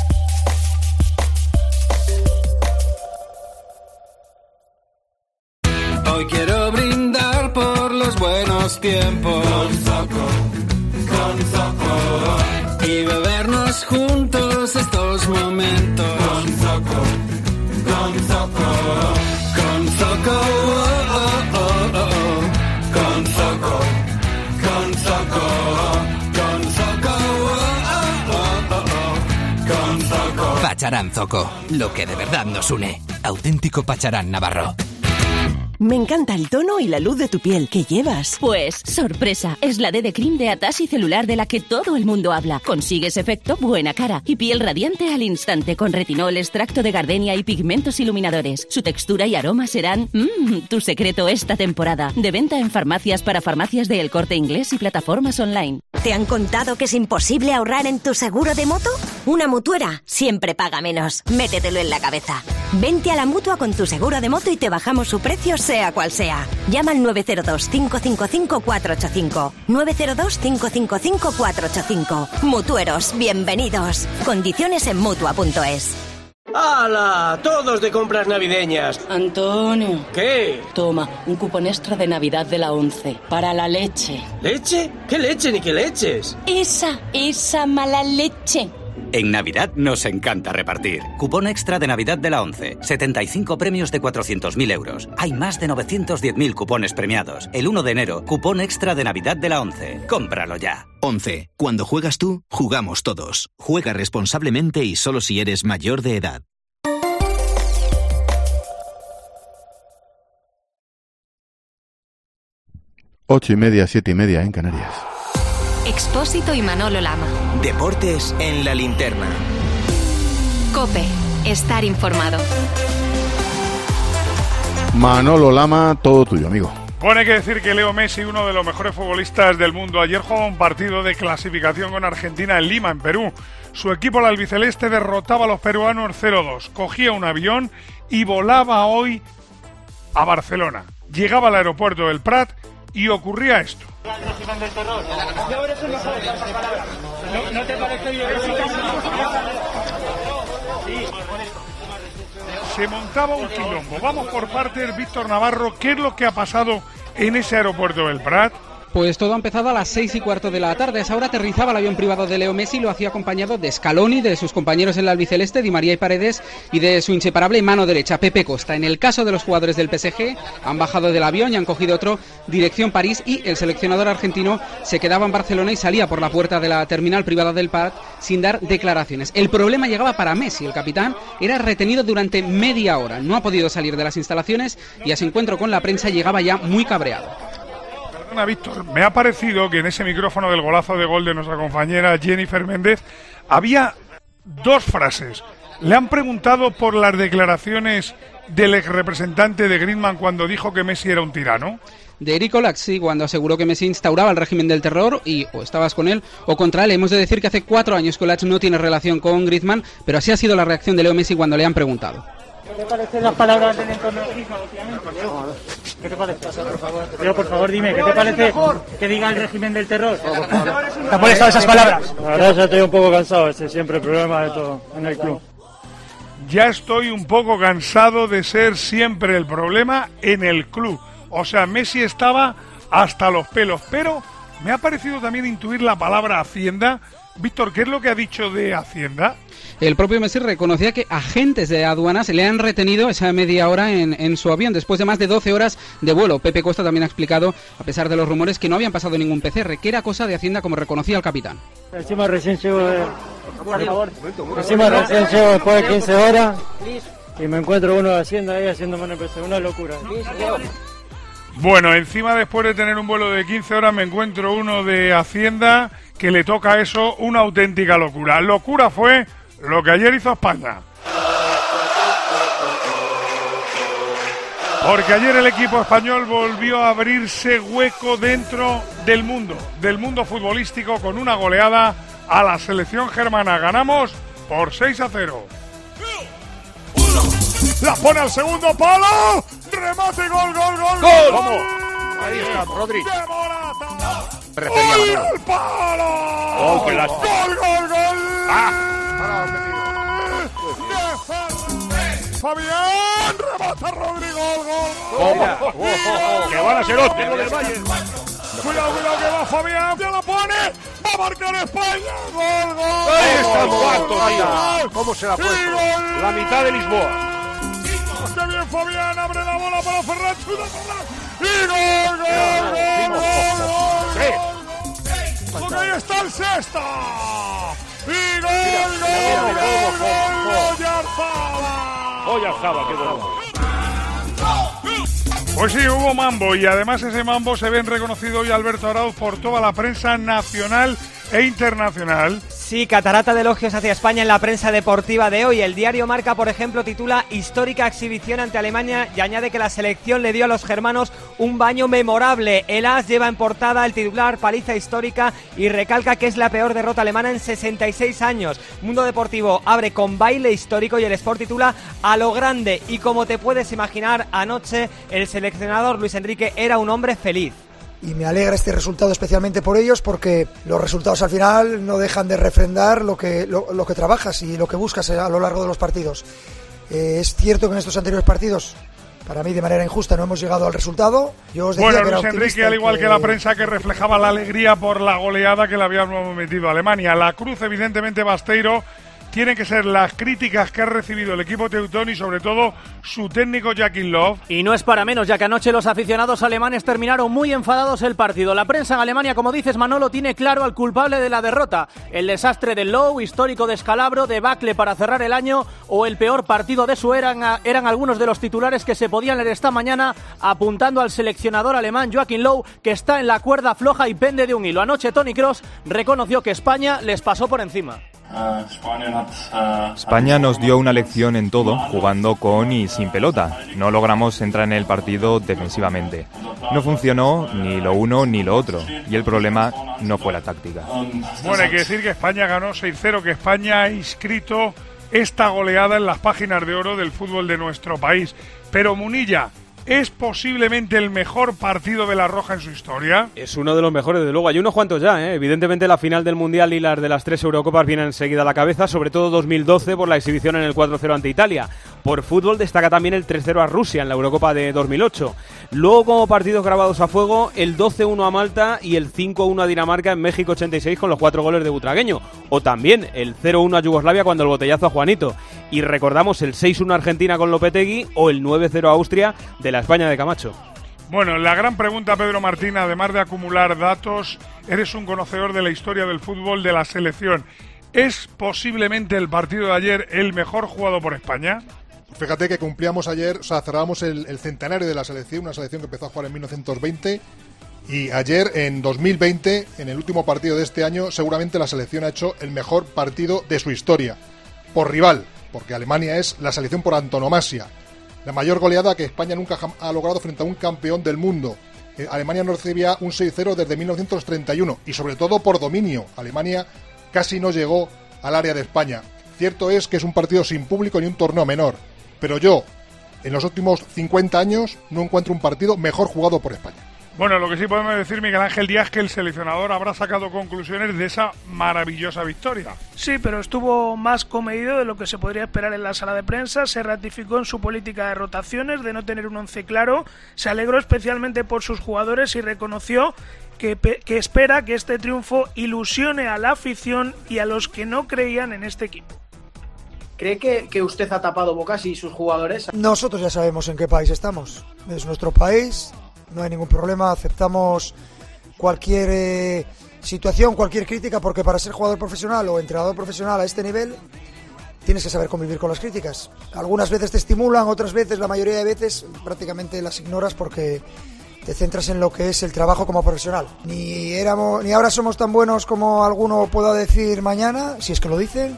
Speaker 21: Hoy quiero brindar por los buenos tiempos con Zoco, con Zoco, y bebernos juntos estos momentos con Zoco, con Zoco, con Zoco, oh, oh, oh, oh, con Zoco, con Zoco, con Zoco, oh, oh, oh, oh, con Zoco.
Speaker 22: Pacharán Zoco, lo que de verdad nos une. Auténtico Pacharán Navarro.
Speaker 23: Me encanta el tono y la luz de tu piel. ¿Qué llevas?
Speaker 24: Pues, sorpresa, es la D D Cream de Atasi Celular de la que todo el mundo habla. Consigues efecto buena cara y piel radiante al instante con retinol, extracto de gardenia y pigmentos iluminadores. Su textura y aroma serán mmm, tu secreto esta temporada. De venta en farmacias para farmacias de El Corte Inglés y plataformas online.
Speaker 23: ¿Te han contado que es imposible ahorrar en tu seguro de moto? Una mutuera siempre paga menos. Métetelo en la cabeza. Vente a la Mutua con tu seguro de moto y te bajamos su precio sea cual sea. Llama al nueve cero dos, cinco cinco cinco, cuatro ocho cinco. nueve cero dos, cinco cinco cinco, cuatro ocho cinco. Mutueros, bienvenidos. Condiciones en Mutua punto es.
Speaker 25: ¡Hala! ¡Todos de compras navideñas!
Speaker 26: Antonio.
Speaker 25: ¿Qué?
Speaker 26: Toma, un cupón extra de Navidad de la once. Para la leche.
Speaker 25: ¿Leche? ¿Qué leche ni qué leches?
Speaker 26: Esa, esa mala leche.
Speaker 22: En Navidad nos encanta repartir. Cupón extra de Navidad de la ONCE. setenta y cinco premios de cuatrocientos mil euros. Hay más de novecientos diez mil cupones premiados. El uno de enero, cupón extra de Navidad de la ONCE. Cómpralo ya.
Speaker 2: ONCE. Cuando juegas tú, jugamos todos. Juega responsablemente y solo si eres mayor de edad.
Speaker 1: Ocho y media, siete y media en Canarias.
Speaker 4: Expósito y Manolo Lama.
Speaker 3: Deportes en la linterna.
Speaker 4: COPE. Estar informado.
Speaker 1: Manolo Lama, todo tuyo, amigo.
Speaker 5: Bueno, hay que decir que Leo Messi, uno de los mejores futbolistas del mundo, ayer jugaba un partido de clasificación con Argentina en Lima, en Perú. Su equipo, el albiceleste, derrotaba a los peruanos cero dos. Cogía un avión y volaba hoy a Barcelona. Llegaba al aeropuerto del Prat y ocurría esto.
Speaker 6: ¿No, no te parece bien?
Speaker 5: Se montaba un quilombo. Vamos por partes, Víctor Navarro. ¿Qué es lo que ha pasado en ese aeropuerto del Prat?
Speaker 8: Pues todo ha empezado a las seis y cuarto de la tarde. A esa hora aterrizaba el avión privado de Leo Messi, lo hacía acompañado de Scaloni, de sus compañeros en el albiceleste, Di María y Paredes, y de su inseparable mano derecha, Pepe Costa. En el caso de los jugadores del P S G, han bajado del avión y han cogido otro dirección París, y el seleccionador argentino se quedaba en Barcelona y salía por la puerta de la terminal privada del Prat sin dar declaraciones. El problema llegaba para Messi. El capitán era retenido durante media hora. No ha podido salir de las instalaciones y a su encuentro con la prensa llegaba ya muy cabreado.
Speaker 5: Víctor, me ha parecido que en ese micrófono del golazo de gol de nuestra compañera Jennifer Méndez había dos frases. Le han preguntado por las declaraciones del ex representante de Griezmann cuando dijo que Messi era un tirano.
Speaker 8: De Eric Olac, sí, cuando aseguró que Messi instauraba el régimen del terror y o estabas con él o contra él. Hemos de decir que hace cuatro años que Olac no tiene relación con Griezmann, pero así ha sido la reacción de Leo Messi cuando le han preguntado.
Speaker 6: ¿Qué te parecen las palabras del entorno de Griezmann últimamente, Leo? ¿Qué te parece? Por favor. Leo, por favor, dime, ¿qué te parece que diga el régimen del terror? ¿Te han molestado esas palabras?
Speaker 9: La verdad ya estoy un poco cansado, ese es siempre el problema de todo en el club.
Speaker 5: Ya estoy un poco cansado de ser siempre el problema en el club. O sea, Messi estaba hasta los pelos, pero me ha parecido también intuir la palabra Hacienda. Víctor, ¿qué es lo que ha dicho de Hacienda?
Speaker 8: El propio Messi reconocía que agentes de aduanas le han retenido esa media hora en, en su avión después de más de doce horas de vuelo. Pepe Costa también ha explicado, a pesar de los rumores, que no habían pasado ningún P C R, que era cosa de Hacienda, como reconocía el capitán.
Speaker 9: Encima recién llego de... Por favor. Encima recién llego después de quince horas y me encuentro uno de Hacienda ahí haciéndome una P C R, una locura.
Speaker 5: Bueno, encima después de tener un vuelo de quince horas me encuentro uno de Hacienda que le toca eso, una auténtica locura. Locura fue lo que ayer hizo España. Porque ayer el equipo español volvió a abrirse hueco dentro del mundo, del mundo futbolístico, con una goleada a la selección germana. Ganamos por seis a cero. La pone al segundo palo. Remate, gol, gol, gol.
Speaker 18: ¡Gol!
Speaker 5: ¿Cómo?
Speaker 18: Ahí está, Rodri.
Speaker 5: ¡De Morata!
Speaker 18: Prefería
Speaker 5: ¡Gol
Speaker 18: la
Speaker 5: al palo!
Speaker 18: ¡Oh, qué lástima!
Speaker 5: ¡Gol, gol, gol!
Speaker 18: ¡Ah!
Speaker 5: Fabián, remata Rodrigo, gol, gol.
Speaker 18: Toma. Oh, oh, oh. Que van a ser otros del Valle.
Speaker 5: Cuidado, cuidado que va Fabián, ya la pone, va a marcar España, gol, gol.
Speaker 18: Ahí está el cuarto, tío. ¿Cómo se la ha puesto? La mitad de Lisboa.
Speaker 5: ¡Qué bien Fabián! Abre la bola para Ferran, chuta Ferran. ¡Y gol, gol, gol, gol, gol! Porque ahí está el sexto. ¡Y gol, gol, gol, gol! ¡Oyarzabal!
Speaker 18: Oyarzabal, qué bueno.
Speaker 5: Pues sí, hubo mambo, y además ese mambo se ven reconocido hoy Alberto Arauz por toda la prensa nacional e internacional.
Speaker 10: Sí, catarata de elogios hacia España en la prensa deportiva de hoy. El diario Marca, por ejemplo, titula "Histórica exhibición ante Alemania" y añade que la selección le dio a los germanos un baño memorable. El As lleva en portada el titular "Paliza histórica" y recalca que es la peor derrota alemana en sesenta y seis años. Mundo Deportivo abre con "Baile histórico" y el Sport titula "A lo grande". Y como te puedes imaginar, anoche el seleccionador Luis Enrique era un hombre feliz.
Speaker 27: Y me alegra este resultado especialmente por ellos, porque los resultados al final no dejan de refrendar lo que, lo, lo que trabajas y lo que buscas a lo largo de los partidos. Eh, es cierto que en estos anteriores partidos para mí de manera injusta no hemos llegado al resultado. Yo os decía
Speaker 5: bueno,
Speaker 27: que era
Speaker 5: Luis Enrique, al igual que... que la prensa, que reflejaba la alegría por la goleada que le habíamos metido a Alemania. La cruz, evidentemente, Basteiro, tienen que ser las críticas que ha recibido el equipo teutón y sobre todo su técnico Joachim Löw.
Speaker 11: Y no es para menos, ya que anoche los aficionados alemanes terminaron muy enfadados el partido. La prensa en Alemania, como dices Manolo, tiene claro al culpable de la derrota. El desastre del Löw, histórico descalabro, debacle para cerrar el año o el peor partido de su era, eran algunos de los titulares que se podían leer esta mañana apuntando al seleccionador alemán Joachim Löw, que está en la cuerda floja y pende de un hilo. Anoche Toni Kroos reconoció que España les pasó por encima.
Speaker 12: España nos dio una lección en todo, jugando con y sin pelota. No logramos entrar en el partido defensivamente. No funcionó ni lo uno ni lo otro, y el problema no fue la táctica.
Speaker 5: Bueno, hay que decir que España ganó seis cero, que España ha inscrito esta goleada en las páginas de oro del fútbol de nuestro país. Pero Munilla, ¿es posiblemente el mejor partido de la Roja en su historia?
Speaker 13: Es uno de los mejores, desde luego. Hay unos cuantos ya, ¿eh? Evidentemente la final del Mundial y las de las tres Eurocopas vienen enseguida a la cabeza, sobre todo dos mil doce por la exhibición en el cuatro cero ante Italia. Por fútbol destaca también el tres cero a Rusia en la Eurocopa de dos mil ocho. Luego, como partidos grabados a fuego, el doce uno a Malta y el cinco uno a Dinamarca en México ochenta y seis con los cuatro goles de Butragueño. O también el cero uno a Yugoslavia cuando el botellazo a Juanito. Y recordamos el seis uno a Argentina con Lopetegui o el nueve cero a Austria de la España de Camacho.
Speaker 5: Bueno, la gran pregunta, Pedro Martín, además de acumular datos, eres un conocedor de la historia del fútbol de la selección. ¿Es posiblemente el partido de ayer el mejor jugado por España?
Speaker 14: Fíjate que cumplíamos ayer, o sea, cerrábamos el, el centenario de la selección, una selección que empezó a jugar en mil novecientos veinte, y ayer, en dos mil veinte, en el último partido de este año, seguramente la selección ha hecho el mejor partido de su historia, por rival, porque Alemania es la selección por antonomasia. La mayor goleada que España nunca ha logrado frente a un campeón del mundo. Eh, Alemania no recibía un seis cero desde mil novecientos treinta y uno, y sobre todo por dominio. Alemania casi no llegó al área de España. Cierto es que es un partido sin público ni un torneo menor, pero yo, en los últimos cincuenta años, no encuentro un partido mejor jugado por España.
Speaker 5: Bueno, lo que sí podemos decir, Miguel Ángel Díaz, que el seleccionador habrá sacado conclusiones de esa maravillosa victoria.
Speaker 15: Sí, pero estuvo más comedido de lo que se podría esperar en la sala de prensa. Se ratificó en su política de rotaciones, de no tener un once claro. Se alegró especialmente por sus jugadores y reconoció que, que espera que este triunfo ilusione a la afición y a los que no creían en este equipo.
Speaker 16: ¿Cree que, que usted ha tapado bocas y sus jugadores?
Speaker 27: Nosotros ya sabemos en qué país estamos. Es nuestro país. No hay ningún problema, aceptamos cualquier eh, situación, cualquier crítica, porque para ser jugador profesional o entrenador profesional a este nivel tienes que saber convivir con las críticas. Algunas veces te estimulan, otras veces, la mayoría de veces, prácticamente las ignoras porque te centras en lo que es el trabajo como profesional. Ni éramos, ni ahora somos tan buenos como alguno pueda decir mañana, si es que lo dicen,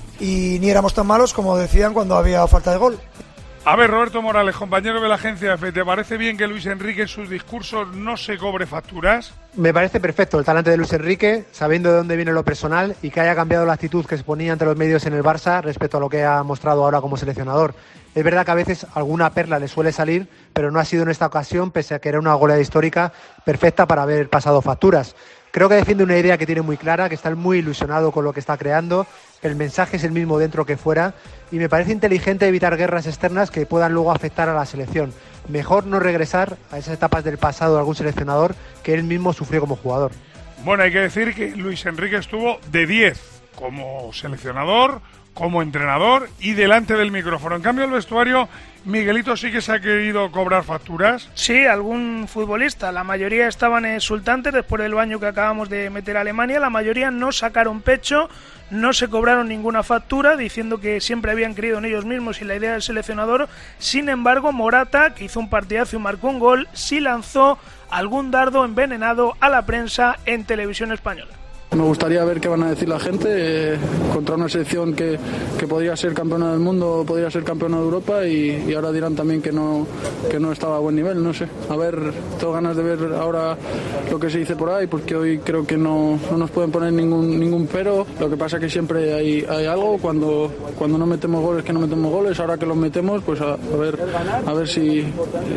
Speaker 27: y ni éramos tan malos como decían cuando había falta de gol.
Speaker 5: A ver, Roberto Morales, compañero de la agencia EFE, ¿te parece bien que Luis Enrique en sus discursos no se cobre facturas?
Speaker 17: Me parece perfecto el talante de Luis Enrique, sabiendo de dónde viene lo personal y que haya cambiado la actitud que se ponía ante los medios en el Barça respecto a lo que ha mostrado ahora como seleccionador. Es verdad que a veces alguna perla le suele salir, pero no ha sido en esta ocasión, pese a que era una goleada histórica perfecta para haber pasado facturas. Creo que defiende una idea que tiene muy clara, que está muy ilusionado con lo que está creando. El mensaje es el mismo dentro que fuera y me parece inteligente evitar guerras externas que puedan luego afectar a la selección. Mejor no regresar a esas etapas del pasado de algún seleccionador que él mismo sufrió como jugador.
Speaker 5: Bueno, hay que decir que Luis Enrique estuvo de diez como seleccionador, como entrenador y delante del micrófono. En cambio, el vestuario, Miguelito, sí que se ha querido cobrar facturas.
Speaker 15: Sí, algún futbolista. La mayoría estaban exultantes después del baño que acabamos de meter a Alemania. La mayoría no sacaron pecho, no se cobraron ninguna factura, diciendo que siempre habían creído en ellos mismos y la idea del seleccionador. Sin embargo, Morata, que hizo un partidazo y marcó un gol, sí lanzó algún dardo envenenado a la prensa en televisión española.
Speaker 28: Me gustaría ver qué van a decir la gente eh, contra una selección que, que podría ser campeona del mundo, podría ser campeona de Europa y, y ahora dirán también que no, que no estaba a buen nivel, no sé. A ver, tengo ganas de ver ahora lo que se dice por ahí porque hoy creo que no, no nos pueden poner ningún ningún pero. Lo que pasa es que siempre hay, hay algo, cuando, cuando no metemos goles que no metemos goles, ahora que los metemos, pues a, a ver a ver si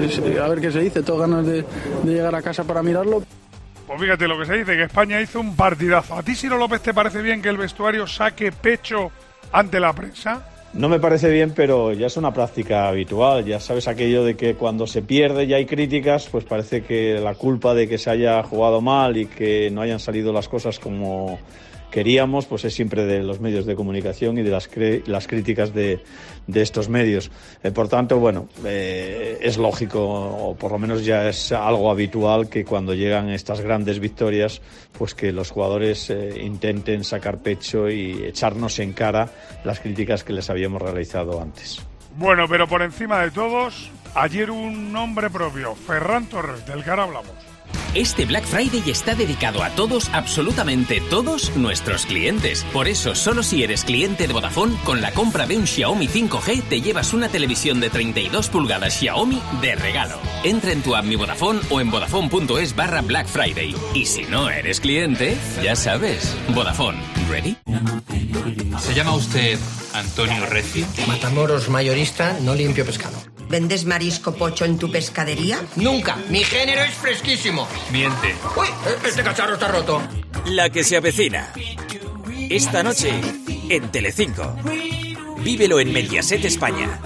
Speaker 28: a ver qué se dice. Tengo ganas de, de llegar a casa para mirarlo.
Speaker 5: Pues fíjate lo que se dice, que España hizo un partidazo. ¿A ti, Ciro López, te parece bien que el vestuario saque pecho ante la prensa?
Speaker 7: No me parece bien, pero ya es una práctica habitual. Ya sabes aquello de que cuando se pierde y hay críticas, pues parece que la culpa de que se haya jugado mal y que no hayan salido las cosas como queríamos, pues es siempre de los medios de comunicación y de las, cre- las críticas de, de estos medios. Eh, por tanto, bueno, eh, es lógico, o por lo menos ya es algo habitual, que cuando llegan estas grandes victorias, pues que los jugadores eh, intenten sacar pecho y echarnos en cara las críticas que les habíamos realizado antes.
Speaker 5: Bueno, pero por encima de todos, ayer un nombre propio, Ferran Torres, del que ahora hablamos.
Speaker 19: Este Black Friday está dedicado a todos, absolutamente todos nuestros clientes. Por eso, solo si eres cliente de Vodafone, con la compra de un Xiaomi cinco G te llevas una televisión de treinta y dos pulgadas Xiaomi de regalo. Entra en tu app Mi Vodafone o en vodafone.es barra Black Friday. Y si no eres cliente, ya sabes, Vodafone. ¿Ready?
Speaker 20: ¿Se llama usted Antonio Recio?
Speaker 21: Matamoros mayorista, no limpio pescado.
Speaker 23: ¿Vendes marisco pocho en tu pescadería?
Speaker 21: Nunca. Mi género es fresquísimo.
Speaker 20: Miente.
Speaker 21: Uy, este cacharro está roto.
Speaker 19: La que se avecina. Esta noche en Telecinco. Vívelo en Mediaset España.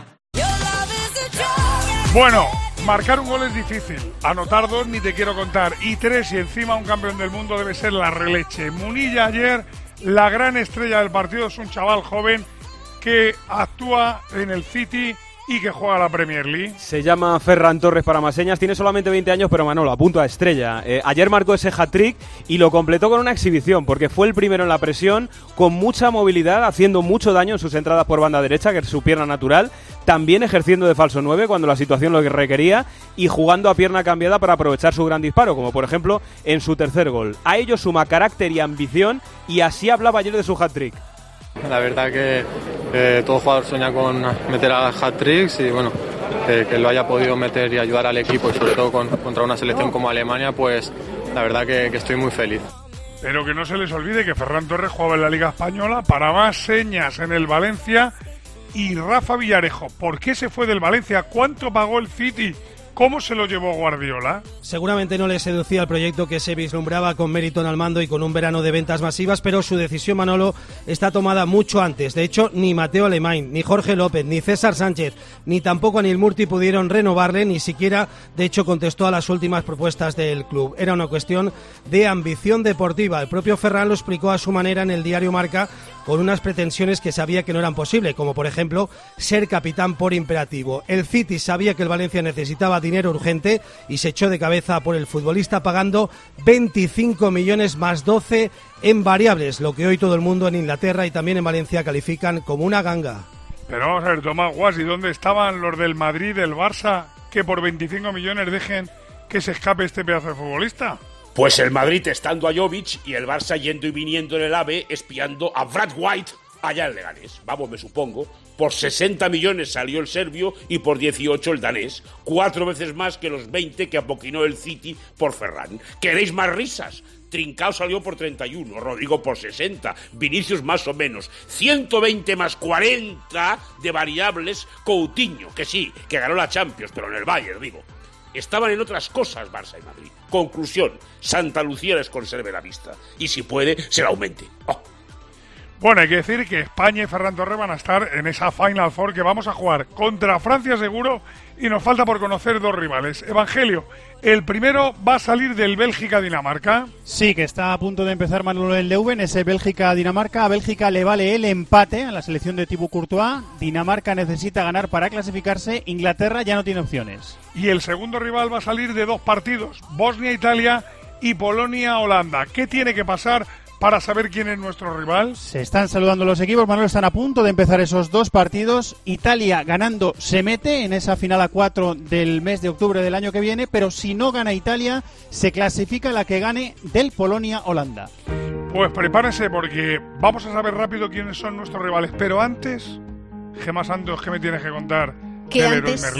Speaker 5: Bueno, marcar un gol es difícil. Anotar dos ni te quiero contar. Y tres y encima un campeón del mundo debe ser la releche. Munilla ayer, la gran estrella del partido, es un chaval joven que actúa en el City y que juega la Premier League.
Speaker 13: Se llama Ferran Torres para más señas, tiene solamente veinte años, pero Manolo, apunta a estrella. Eh, ayer marcó ese hat-trick y lo completó con una exhibición, porque fue el primero en la presión, con mucha movilidad, haciendo mucho daño en sus entradas por banda derecha, que es su pierna natural, también ejerciendo de falso nueve cuando la situación lo requería y jugando a pierna cambiada para aprovechar su gran disparo, como por ejemplo en su tercer gol. A ello suma carácter y ambición, y así hablaba ayer de su hat-trick.
Speaker 24: La verdad que eh, todo jugador sueña con meter a hat-tricks y bueno, que, que lo haya podido meter y ayudar al equipo, y sobre todo con, contra una selección como Alemania, pues la verdad que, que estoy muy feliz.
Speaker 5: Pero que no se les olvide que Ferran Torres jugaba en la Liga Española, para más señas en el Valencia. Y Rafa Villarejo, ¿por qué se fue del Valencia? ¿Cuánto pagó el City? ¿Cómo se lo llevó Guardiola?
Speaker 25: Seguramente no le seducía el proyecto que se vislumbraba con Meriton al mando y con un verano de ventas masivas, pero su decisión, Manolo, está tomada mucho antes. De hecho, ni Mateo Alemany, ni Jorge López, ni César Sánchez, ni tampoco Anil Murti pudieron renovarle, ni siquiera, de hecho, contestó a las últimas propuestas del club. Era una cuestión de ambición deportiva. El propio Ferran lo explicó a su manera en el diario Marca, con unas pretensiones que sabía que no eran posibles, como por ejemplo ser capitán por imperativo. El City sabía que el Valencia necesitaba dinero urgente y se echó de cabeza por el futbolista pagando veinticinco millones más doce en variables, lo que hoy todo el mundo en Inglaterra y también en Valencia califican como una ganga.
Speaker 5: Pero vamos a ver, Tomás Guas, ¿y dónde estaban los del Madrid, del Barça, que por veinticinco millones dejen que se escape este pedazo de futbolista?
Speaker 26: Pues el Madrid estando a Jovic y el Barça yendo y viniendo en el AVE espiando a Brad White allá en Leganés. Vamos, me supongo. Por sesenta millones salió el serbio y por dieciocho el danés. Cuatro veces más que los veinte que apoquinó el City por Ferran. ¿Queréis más risas? Trincao salió por treinta y uno, Rodrigo por sesenta, Vinicius más o menos, ciento veinte más cuarenta de variables, Coutinho, que sí, que ganó la Champions, pero en el Bayern, digo. Estaban en otras cosas Barça y Madrid. Conclusión, Santa Lucía les conserve la vista. Y si puede, se la aumente. Oh.
Speaker 5: Bueno, hay que decir que España y Ferran Torres van a estar en esa Final Four que vamos a jugar contra Francia seguro, y nos falta por conocer dos rivales. Evangelio, el primero va a salir del Bélgica-Dinamarca.
Speaker 29: Sí, que está a punto de empezar Manuel en Leuven, ese Bélgica-Dinamarca. A Bélgica le vale el empate a la selección de Thibaut Courtois. Dinamarca necesita ganar para clasificarse. Inglaterra ya no tiene opciones.
Speaker 5: Y el segundo rival va a salir de dos partidos, Bosnia-Italia y Polonia-Holanda. ¿Qué tiene que pasar para saber quién es nuestro rival?
Speaker 29: Se están saludando los equipos, Manuel, están a punto de empezar esos dos partidos. Italia ganando se mete en esa final a cuatro del mes de octubre del año que viene, pero si no gana Italia, se clasifica la que gane del Polonia-Holanda.
Speaker 5: Pues prepárense porque vamos a saber rápido quiénes son nuestros rivales, pero antes, Gemma Santos, ¿qué me tienes que contar
Speaker 30: que
Speaker 5: del
Speaker 30: antes...
Speaker 5: Leroy Merlin?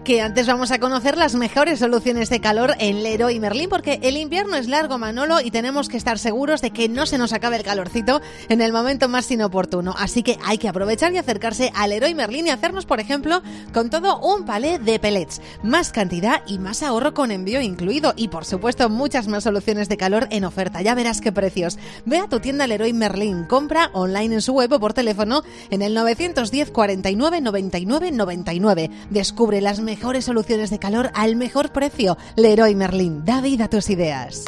Speaker 1: Que antes vamos a conocer las mejores soluciones de calor en Leroy Merlin, porque el invierno es largo, Manolo, y tenemos que estar seguros de que no se nos acabe el calorcito en el momento más inoportuno. Así que hay que aprovechar y acercarse a Leroy Merlin y hacernos, por ejemplo, con todo un palé de pellets. Más cantidad y más ahorro con envío incluido. Y, por supuesto, muchas más soluciones de calor en oferta. Ya verás qué precios. Ve a tu tienda Leroy Merlin. Compra online en su web o por teléfono en el novecientos diez, cuarenta y nueve, noventa y nueve, noventa y nueve. Descubre las mejores soluciones de calor al mejor precio. Leroy Merlin, da vida a tus ideas.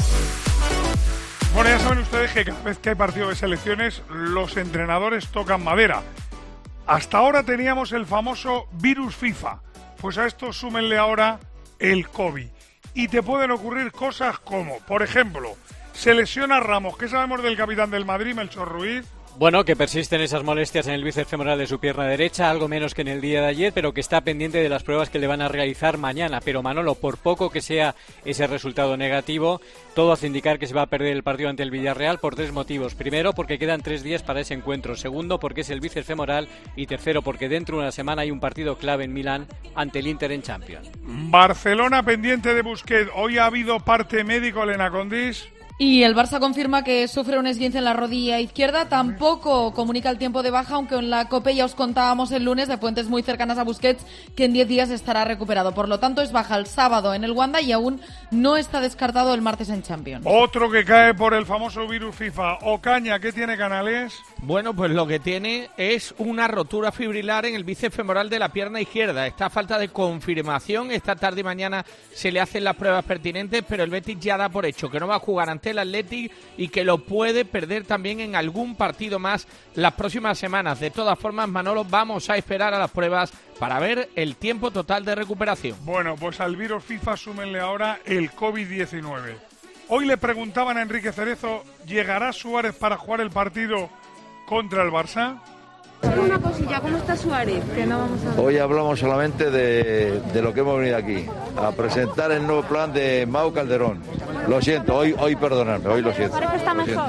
Speaker 5: Bueno, ya saben ustedes que cada vez que hay partido de selecciones, los entrenadores tocan madera. Hasta ahora teníamos el famoso virus FIFA. Pues a esto súmenle ahora el COVID. Y te pueden ocurrir cosas como, por ejemplo, se lesiona Ramos. ¿Qué sabemos del capitán del Madrid, Melchor Ruiz?
Speaker 2: Bueno, que persisten esas molestias en el bíceps femoral de su pierna derecha, algo menos que en el día de ayer, pero que está pendiente de las pruebas que le van a realizar mañana. Pero Manolo, por poco que sea ese resultado negativo, todo hace indicar que se va a perder el partido ante el Villarreal por tres motivos. Primero, porque quedan tres días para ese encuentro. Segundo, porque es el bíceps femoral. Y tercero, porque dentro de una semana hay un partido clave en Milán ante el Inter en Champions.
Speaker 5: Barcelona pendiente de Busquets. Hoy ha habido parte médico, Elena Condis.
Speaker 3: Y el Barça confirma que sufre un esguince en la rodilla izquierda. Tampoco comunica el tiempo de baja, aunque en la COPE ya os contábamos el lunes de fuentes muy cercanas a Busquets que en diez días estará recuperado. Por lo tanto, es baja el sábado en el Wanda y aún no está descartado el martes en Champions.
Speaker 5: Otro que cae por el famoso virus FIFA. Ocaña, ¿qué tiene Canales?
Speaker 4: Bueno, pues lo que tiene es una rotura fibrilar en el bíceps femoral de la pierna izquierda. Está a falta de confirmación. Esta tarde y mañana se le hacen las pruebas pertinentes, pero el Betis ya da por hecho que no va a jugar ante el Athletic y que lo puede perder también en algún partido más las próximas semanas. De todas formas, Manolo, vamos a esperar a las pruebas para ver el tiempo total de recuperación.
Speaker 5: Bueno, pues al virus FIFA súmenle ahora el COVID diecinueve. Hoy le preguntaban a Enrique Cerezo, ¿llegará Suárez para jugar el partido contra el Barça?
Speaker 6: Una cosilla, ¿cómo está Suárez? Que no vamos a ver.
Speaker 8: Hoy hablamos solamente de, de lo que hemos venido aquí, a presentar el nuevo plan de Mau Calderón. Lo siento, hoy, hoy perdonadme, hoy lo siento.
Speaker 6: Parece que está mejor.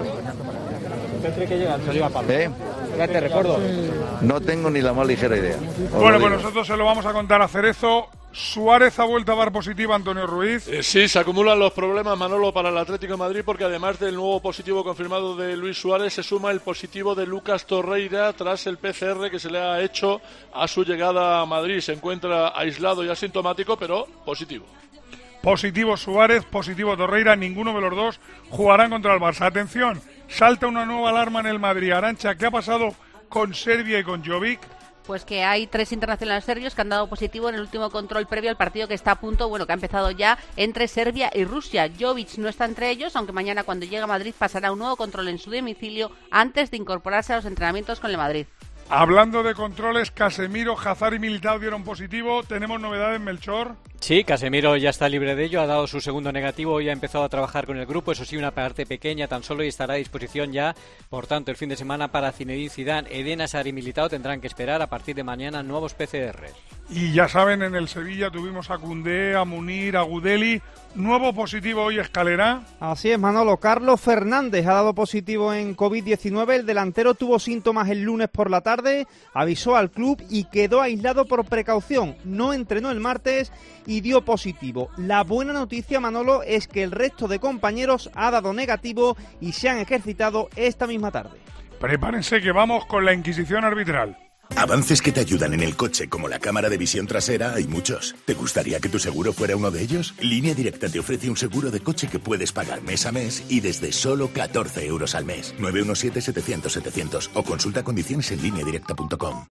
Speaker 4: Tendré que llegar, se lo iba a Pablo.
Speaker 8: ¿Eh?
Speaker 4: Te recuerdo.
Speaker 8: No tengo ni la más ligera idea.
Speaker 5: Bueno, pues nosotros se lo vamos a contar a Cerezo. Suárez ha vuelto a dar positivo a Antonio Ruiz.
Speaker 9: Eh, sí, se acumulan los problemas, Manolo, para el Atlético de Madrid, porque además del nuevo positivo confirmado de Luis Suárez, se suma el positivo de Lucas Torreira tras el P C R que se le ha hecho a su llegada a Madrid. Se encuentra aislado y asintomático, pero positivo.
Speaker 5: Positivo Suárez, positivo Torreira, ninguno de los dos jugarán contra el Barça. Atención, salta una nueva alarma en el Madrid. Arancha, ¿qué ha pasado con Serbia y con Jovic?
Speaker 18: Pues que hay tres internacionales serbios que han dado positivo en el último control previo al partido que está a punto, bueno, que ha empezado ya entre Serbia y Rusia. Jovic no está entre ellos, aunque mañana cuando llegue a Madrid pasará un nuevo control en su domicilio antes de incorporarse a los entrenamientos con el Madrid.
Speaker 5: Hablando de controles, Casemiro, Hazard y Militao dieron positivo. ¿Tenemos novedades, Melchor?
Speaker 2: Sí, Casemiro ya está libre de ello, ha dado su segundo negativo y ha empezado a trabajar con el grupo, eso sí, una parte pequeña tan solo, y estará a disposición ya, por tanto, el fin de semana para Zinedine Zidane. Eden Hazard y Militao tendrán que esperar a partir de mañana nuevos P C R.
Speaker 5: Y ya saben, en el Sevilla tuvimos a Koundé, a Munir, a Gudeli. Nuevo positivo hoy, Escalera.
Speaker 22: Así es, Manolo. Carlos Fernández ha dado positivo en COVID diecinueve. El delantero tuvo síntomas el lunes por la tarde, avisó al club y quedó aislado por precaución. No entrenó el martes y dio positivo. La buena noticia, Manolo, es que el resto de compañeros ha dado negativo y se han ejercitado esta misma tarde.
Speaker 5: Prepárense que vamos con la Inquisición arbitral.
Speaker 30: Avances que te ayudan en el coche, como la cámara de visión trasera, hay muchos. ¿Te gustaría que tu seguro fuera uno de ellos? Línea Directa te ofrece un seguro de coche que puedes pagar mes a mes y desde solo catorce euros al mes. nueve uno siete, setecientos, setecientos o consulta condiciones en línea directa punto com.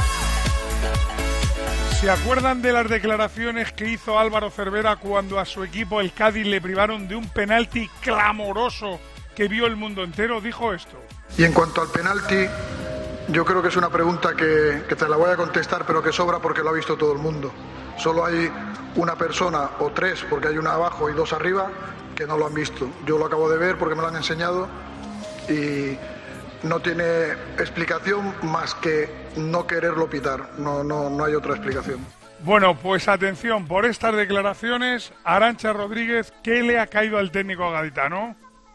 Speaker 5: ¿Se acuerdan de las declaraciones que hizo Álvaro Cervera cuando a su equipo, el Cádiz, le privaron de un penalti clamoroso que vio el mundo entero? Dijo esto.
Speaker 31: Y en cuanto al penalti, yo creo que es una pregunta que, que te la voy a contestar, pero que sobra porque lo ha visto todo el mundo. Solo hay una persona o tres, porque hay una abajo y dos arriba, que no lo han visto. Yo lo acabo de ver porque me lo han enseñado y no tiene explicación más que no quererlo pitar. No, no, no hay otra explicación.
Speaker 5: Bueno, pues atención, por estas declaraciones, Arantxa Rodríguez, ¿qué le ha caído al técnico gaditano?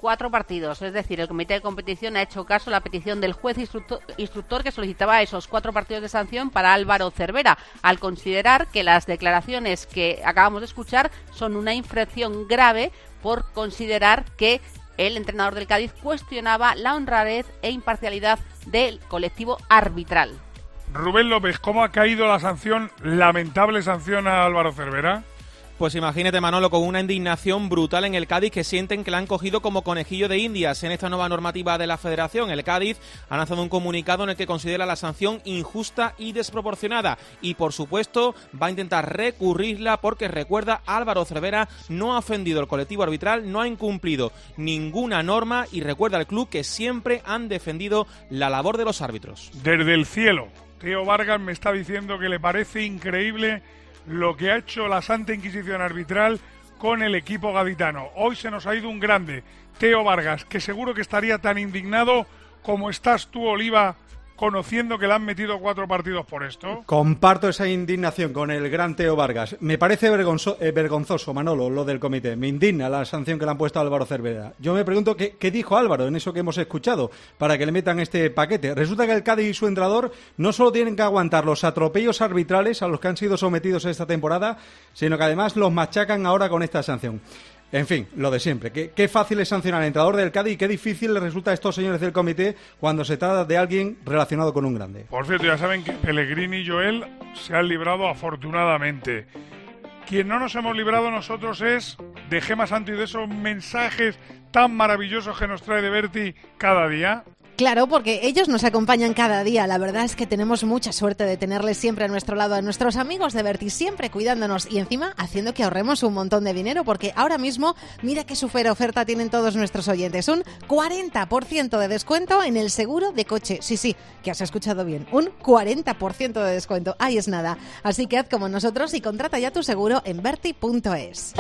Speaker 18: cuatro partidos. Es decir, el comité de competición ha hecho caso a la petición del juez instructor, instructor que solicitaba esos cuatro partidos de sanción para Álvaro Cervera, al considerar que las declaraciones que acabamos de escuchar son una infracción grave por considerar que el entrenador del Cádiz cuestionaba la honradez e imparcialidad del colectivo arbitral.
Speaker 5: Rubén López, ¿cómo ha caído la sanción, lamentable sanción a Álvaro Cervera?
Speaker 7: Pues imagínate, Manolo, con una indignación brutal en el Cádiz, que sienten que la han cogido como conejillo de indias en esta nueva normativa de la Federación. El Cádiz ha lanzado un comunicado en el que considera la sanción injusta y desproporcionada y, por supuesto, va a intentar recurrirla porque, recuerda, Álvaro Cervera no ha ofendido al colectivo arbitral, no ha incumplido ninguna norma y recuerda al club que siempre han defendido la labor de los árbitros.
Speaker 5: Desde el cielo, Teo Vargas me está diciendo que le parece increíble lo que ha hecho la Santa Inquisición arbitral con el equipo gaditano. Hoy se nos ha ido un grande, Teo Vargas, que seguro que estaría tan indignado como estás tú, Oliva, conociendo que le han metido cuatro partidos por esto.
Speaker 10: Comparto esa indignación con el gran Teo Vargas. Me parece vergonzo, eh, vergonzoso, Manolo, lo del comité. Me indigna la sanción que le han puesto a Álvaro Cervera. Yo me pregunto qué, qué dijo Álvaro en eso que hemos escuchado para que le metan este paquete. Resulta que el Cádiz y su entrenador no solo tienen que aguantar los atropellos arbitrales a los que han sido sometidos esta temporada, sino que además los machacan ahora con esta sanción. En fin, lo de siempre. Qué, qué fácil es sancionar al entrenador del Cádiz y qué difícil le resulta a estos señores del comité cuando se trata de alguien relacionado con un grande.
Speaker 5: Por cierto, ya saben que Pellegrini y Joel se han librado afortunadamente. Quien no nos hemos librado nosotros es de Gemma Santo y de esos mensajes tan maravillosos que nos trae de Berti cada día.
Speaker 1: Claro, porque ellos nos acompañan cada día. La verdad es que tenemos mucha suerte de tenerles siempre a nuestro lado, a nuestros amigos de Berti, siempre cuidándonos y encima haciendo que ahorremos un montón de dinero, porque ahora mismo, mira qué super oferta tienen todos nuestros oyentes. Un cuarenta por ciento de descuento en el seguro de coche. Sí, sí, que has escuchado bien. Un cuarenta por ciento de descuento. Ahí es nada. Así que haz como nosotros y contrata ya tu seguro en berti punto es.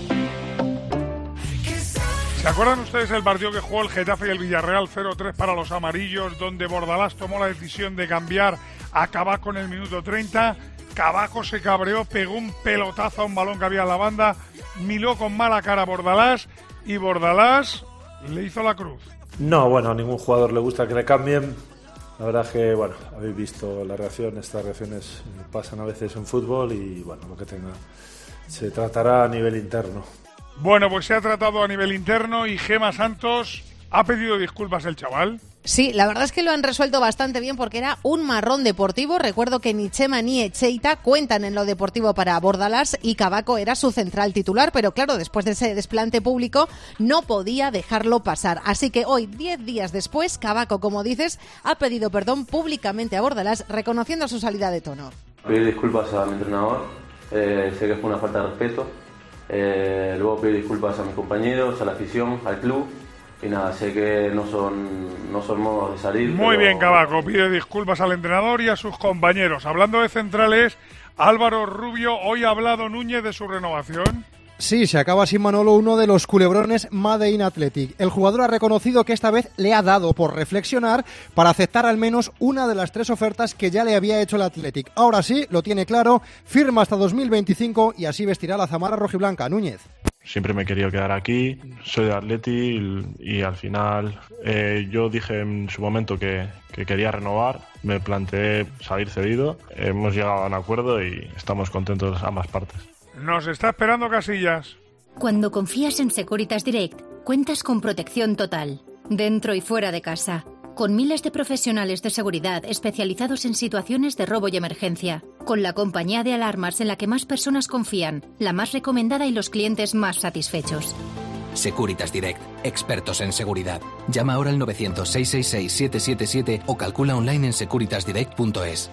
Speaker 5: ¿Se acuerdan ustedes el partido que jugó el Getafe y el Villarreal cero tres para los amarillos, donde Bordalás tomó la decisión de cambiar a Cabaco en el minuto treinta? Cabaco se cabreó, pegó un pelotazo a un balón que había en la banda, miró con mala cara a Bordalás y Bordalás le hizo la cruz.
Speaker 11: No, bueno, a ningún jugador le gusta que le cambien. La verdad es que, bueno, habéis visto la reacción, estas reacciones pasan a veces en fútbol y, bueno, lo que tenga se tratará a nivel interno.
Speaker 5: Bueno, pues se ha tratado a nivel interno y Gemma Santos ha pedido disculpas el chaval.
Speaker 1: Sí, la verdad es que lo han resuelto bastante bien porque era un marrón deportivo. Recuerdo que ni Chema ni Echeita cuentan en lo deportivo para Bordalás y Cabaco era su central titular, pero claro, después de ese desplante público no podía dejarlo pasar. Así que hoy, diez días después, Cabaco, como dices, ha pedido perdón públicamente a Bordalás, reconociendo su salida de tono.
Speaker 12: Pedir disculpas a mi entrenador, eh, sé que fue una falta de respeto. Eh, luego pido disculpas a mis compañeros, a la afición, al club y nada, sé que no son no son modos de salir.
Speaker 5: Muy
Speaker 12: pero...
Speaker 5: bien, Cabaco, pide disculpas al entrenador y a sus compañeros. Hablando de centrales, Álvaro Rubio, hoy ha hablado Núñez de su renovación.
Speaker 14: Sí, se acaba sin Manolo uno de los culebrones Made in Athletic. El jugador ha reconocido que esta vez le ha dado por reflexionar para aceptar al menos una de las tres ofertas que ya le había hecho el Athletic. Ahora sí, lo tiene claro, firma hasta dos mil veinticinco y así vestirá la zamarra rojiblanca. Núñez.
Speaker 11: Siempre me he querido quedar aquí, soy de Atleti y, y al final eh, yo dije en su momento que, que quería renovar, me planteé salir cedido, hemos llegado a un acuerdo y estamos contentos ambas partes.
Speaker 5: Nos está esperando Casillas.
Speaker 15: Cuando confías en Securitas Direct, cuentas con protección total, dentro y fuera de casa, con miles de profesionales de seguridad especializados en situaciones de robo y emergencia, con la compañía de alarmas en la que más personas confían, la más recomendada y los clientes más satisfechos.
Speaker 16: Securitas Direct, expertos en seguridad. Llama ahora al novecientos, seiscientos sesenta y seis, siete siete siete o calcula online en securitas direct punto es.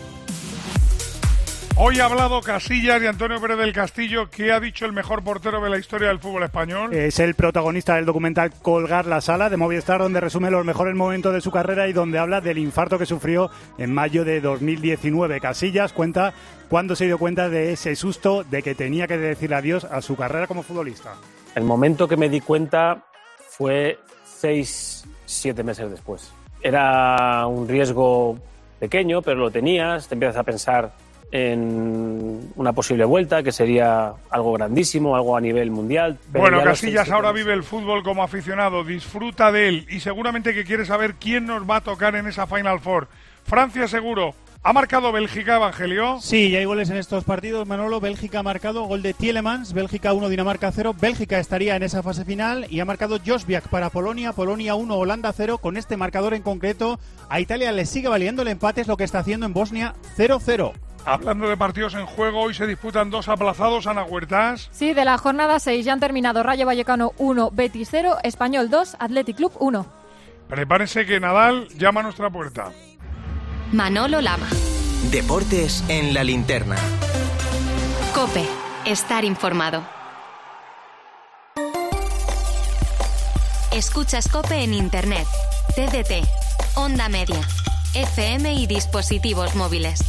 Speaker 5: Hoy ha hablado Casillas y Antonio Pérez del Castillo. ¿Qué ha dicho el mejor portero de la historia del fútbol español?
Speaker 17: Es el protagonista del documental Colgar la Sala de Movistar, donde resume los mejores momentos de su carrera y donde habla del infarto que sufrió en mayo de dos mil diecinueve. Casillas cuenta cuándo se dio cuenta de ese susto de que tenía que decirle adiós a su carrera como futbolista.
Speaker 23: El momento que me di cuenta fue seis, siete meses después. Era un riesgo pequeño, pero lo tenías, te empiezas a pensar en una posible vuelta, que sería algo grandísimo, algo a nivel mundial. Pero
Speaker 5: bueno,
Speaker 23: ya los
Speaker 5: Casillas
Speaker 23: seis
Speaker 5: ahora
Speaker 23: equipos-
Speaker 5: vive el fútbol como aficionado, disfruta de él y seguramente que quiere saber quién nos va a tocar en esa Final Four. Francia seguro. ¿Ha marcado Bélgica, Evangelio?
Speaker 3: Sí, ya hay goles en estos partidos, Manolo. Bélgica ha marcado gol de Tielemans, Bélgica uno, Dinamarca cero. Bélgica estaría en esa fase final y ha marcado Josviak para Polonia, Polonia uno, Holanda cero. Con este marcador en concreto, a Italia le sigue valiendo el empate, es lo que está haciendo en Bosnia, cero cero.
Speaker 5: Hablando de partidos en juego, hoy se disputan dos aplazados, Ana Huertas.
Speaker 13: Sí, de la jornada seis ya han terminado Rayo Vallecano uno, Betis cero, Español dos, Athletic Club uno.
Speaker 5: Prepárense que Nadal llama a nuestra puerta.
Speaker 19: Manolo Lama.
Speaker 20: Deportes en la linterna.
Speaker 19: COPE. Estar informado. Escuchas COPE en Internet, T D T, Onda Media, F M y dispositivos móviles.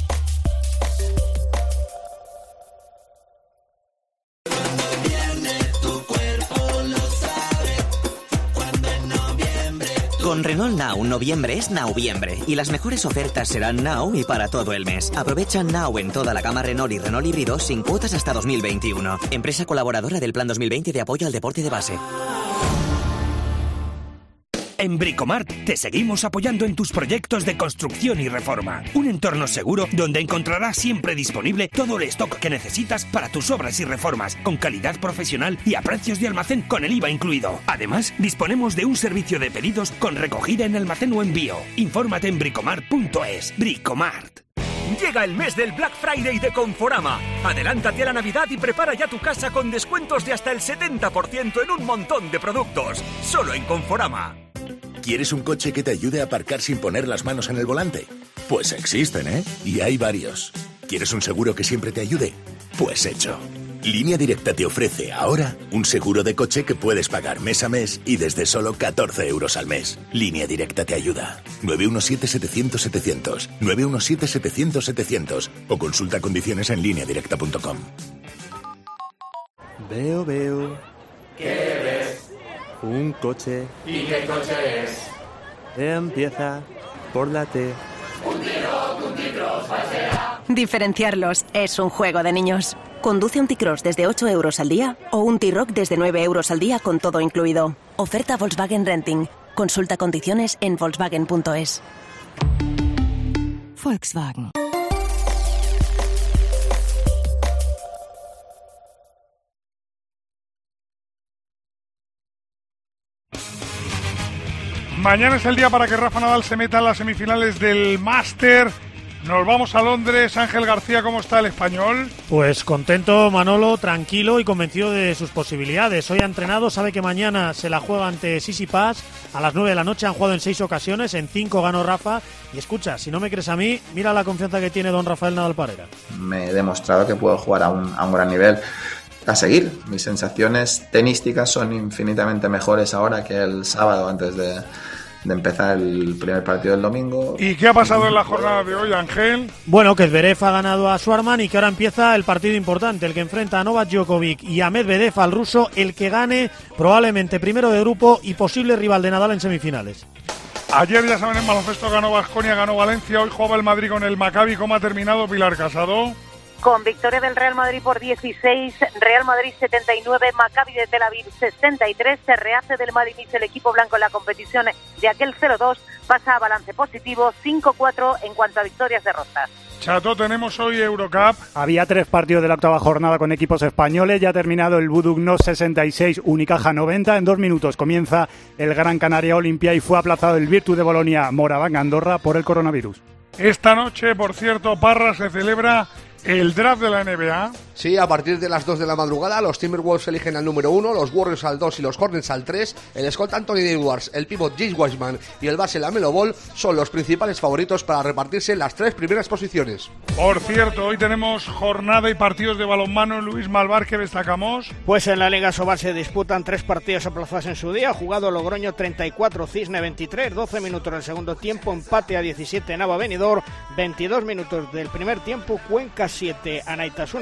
Speaker 20: Con Renault Now, noviembre es Noviembre y las mejores ofertas serán Now y para todo el mes. Aprovecha Now en toda la gama Renault y Renault Híbrido sin cuotas hasta dos mil veintiuno. Empresa colaboradora del Plan dos mil veinte de apoyo al deporte de base.
Speaker 21: En Bricomart te seguimos apoyando en tus proyectos de construcción y reforma. Un entorno seguro donde encontrarás siempre disponible todo el stock que necesitas para tus obras y reformas, con calidad profesional y a precios de almacén con el I V A incluido. Además, disponemos de un servicio de pedidos con recogida en almacén o envío. Infórmate en bricomart punto es. Bricomart.
Speaker 24: Llega el mes del Black Friday de Conforama. Adelántate a la Navidad y prepara ya tu casa con descuentos de hasta el setenta por ciento en un montón de productos. Solo en Conforama.
Speaker 30: ¿Quieres un coche que te ayude a aparcar sin poner las manos en el volante? Pues existen, ¿eh? Y hay varios. ¿Quieres un seguro que siempre te ayude? Pues hecho. Línea Directa te ofrece ahora un seguro de coche que puedes pagar mes a mes y desde solo catorce euros al mes. Línea Directa te ayuda. nueve uno siete, setecientos, setecientos. nueve uno siete, setecientos, setecientos. O consulta condiciones en línea directa punto com.
Speaker 25: Veo, veo.
Speaker 26: ¿Qué ves?
Speaker 25: Un coche.
Speaker 26: ¿Y qué coche es?
Speaker 25: Empieza por la T.
Speaker 26: Un T-Roc, un T-Cross, pasea.
Speaker 27: Diferenciarlos es un juego de niños. Conduce un T-Cross desde ocho euros al día o un T-Roc desde nueve euros al día con todo incluido. Oferta Volkswagen Renting. Consulta condiciones en volkswagen punto es.
Speaker 19: Volkswagen.
Speaker 5: Mañana es el día para que Rafa Nadal se meta en las semifinales del Máster. Nos vamos a Londres. Ángel García, ¿cómo está el español?
Speaker 28: Pues contento, Manolo, tranquilo y convencido de sus posibilidades. Hoy ha entrenado, sabe que mañana se la juega ante Tsitsipas a las nueve de la noche. Han jugado en seis ocasiones, en cinco ganó Rafa. Y escucha, si no me crees a mí, mira la confianza que tiene don Rafael Nadal Parera.
Speaker 30: Me he demostrado que puedo jugar a un, a un gran nivel. A seguir, mis sensaciones tenísticas son infinitamente mejores ahora que el sábado antes de, de empezar el primer partido del domingo.
Speaker 5: ¿Y qué ha pasado en la jornada de hoy, Ángel?
Speaker 28: Bueno, que Zverev ha ganado a Schwarman y que ahora empieza el partido importante, el que enfrenta a Novak Djokovic y a Medvedev, al ruso, el que gane probablemente primero de grupo y posible rival de Nadal en semifinales.
Speaker 5: Ayer, ya saben, en baloncesto ganó Baskonia, ganó Valencia, hoy juega el Madrid con el Maccabi. ¿Cómo ha terminado, Pilar Casado?
Speaker 31: Con victoria del Real Madrid por dieciséis, Real Madrid setenta y nueve, Maccabi de Tel Aviv sesenta y tres, se rehace del mal inicio el equipo blanco en la competición de aquel cero dos, pasa a balance positivo, cinco cuatro en cuanto a victorias derrotas.
Speaker 5: Chato, tenemos hoy Eurocup.
Speaker 17: Había tres partidos de la octava jornada con equipos españoles. Ya ha terminado el Budugnos sesenta y seis, Unicaja noventa. En dos minutos comienza el Gran Canaria Olimpia y fue aplazado el Virtus de Bolonia Moraván Andorra por el coronavirus.
Speaker 5: Esta noche, por cierto, Parra, se celebra el draft de la N B A.
Speaker 29: Sí, a partir de las dos de la madrugada, los Timberwolves eligen al número uno, los Warriors al dos y los Hornets al tres. El escolta Anthony Edwards, el pívot James Wiseman y el base LaMelo Ball son los principales favoritos para repartirse las tres primeras posiciones.
Speaker 5: Por cierto, hoy tenemos jornada y partidos de balonmano. Luis Malvar, ¿qué destacamos?
Speaker 32: Pues en la Liga Sobal se disputan tres partidos aplazados en su día. Jugado Logroño treinta y cuatro, Cisne veintitrés, doce minutos del segundo tiempo, empate a diecisiete Nava Benidorm, veintidós minutos del primer tiempo, Cuenca siete, Anaitasuna diez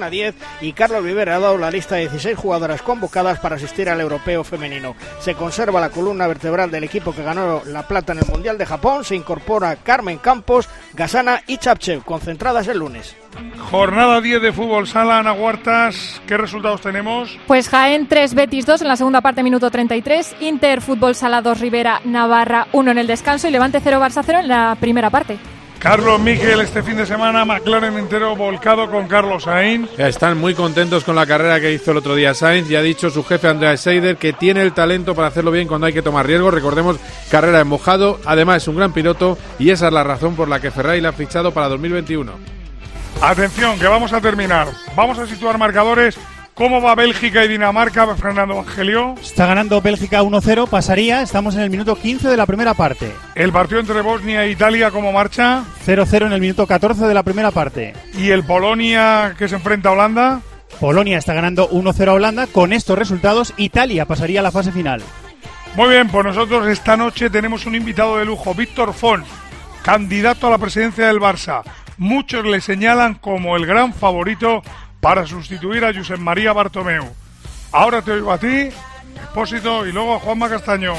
Speaker 32: y Carlos Viver ha dado la lista de dieciséis jugadoras convocadas para asistir al Europeo Femenino. Se conserva la columna vertebral del equipo que ganó la plata en el Mundial de Japón, se incorpora Carmen Campos, Gasana y Chapchev, concentradas el lunes.
Speaker 5: Jornada diez de fútbol sala, Ana Huertas, ¿qué resultados tenemos?
Speaker 13: Pues Jaén tres, Betis dos en la segunda parte, minuto treinta y tres, Inter Fútbol Sala dos, Rivera Navarra uno en el descanso y Levante cero, Barça cero en la primera parte.
Speaker 5: Carlos Miquel, este fin de semana McLaren entero volcado con Carlos Sainz.
Speaker 1: Están muy contentos con la carrera que hizo el otro día Sainz y ha dicho su jefe Andreas Seider que tiene el talento para hacerlo bien cuando hay que tomar riesgos. Recordemos, carrera en mojado, además es un gran piloto y esa es la razón por la que Ferrari la ha fichado para dos mil veintiuno.
Speaker 5: Atención, que vamos a terminar. Vamos a situar marcadores. ¿Cómo va Bélgica y Dinamarca, Fernando Evangelio?
Speaker 3: Está ganando Bélgica uno cero, pasaría, estamos en el minuto quince de la primera parte.
Speaker 5: ¿El partido entre Bosnia e Italia cómo marcha?
Speaker 3: cero cero en el minuto catorce de la primera parte.
Speaker 5: ¿Y el Polonia que se enfrenta a Holanda?
Speaker 3: Polonia está ganando uno cero a Holanda. Con estos resultados, Italia pasaría a la fase final.
Speaker 5: Muy bien, pues nosotros esta noche tenemos un invitado de lujo, Víctor Font, candidato a la presidencia del Barça. Muchos le señalan como el gran favorito para sustituir a Josep María Bartomeu. Ahora te oigo a ti, Expósito, y luego a Juanma Castaño.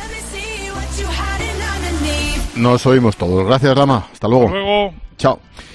Speaker 2: Nos oímos todos. Gracias, Lama. Hasta luego.
Speaker 5: Hasta luego.
Speaker 2: Chao.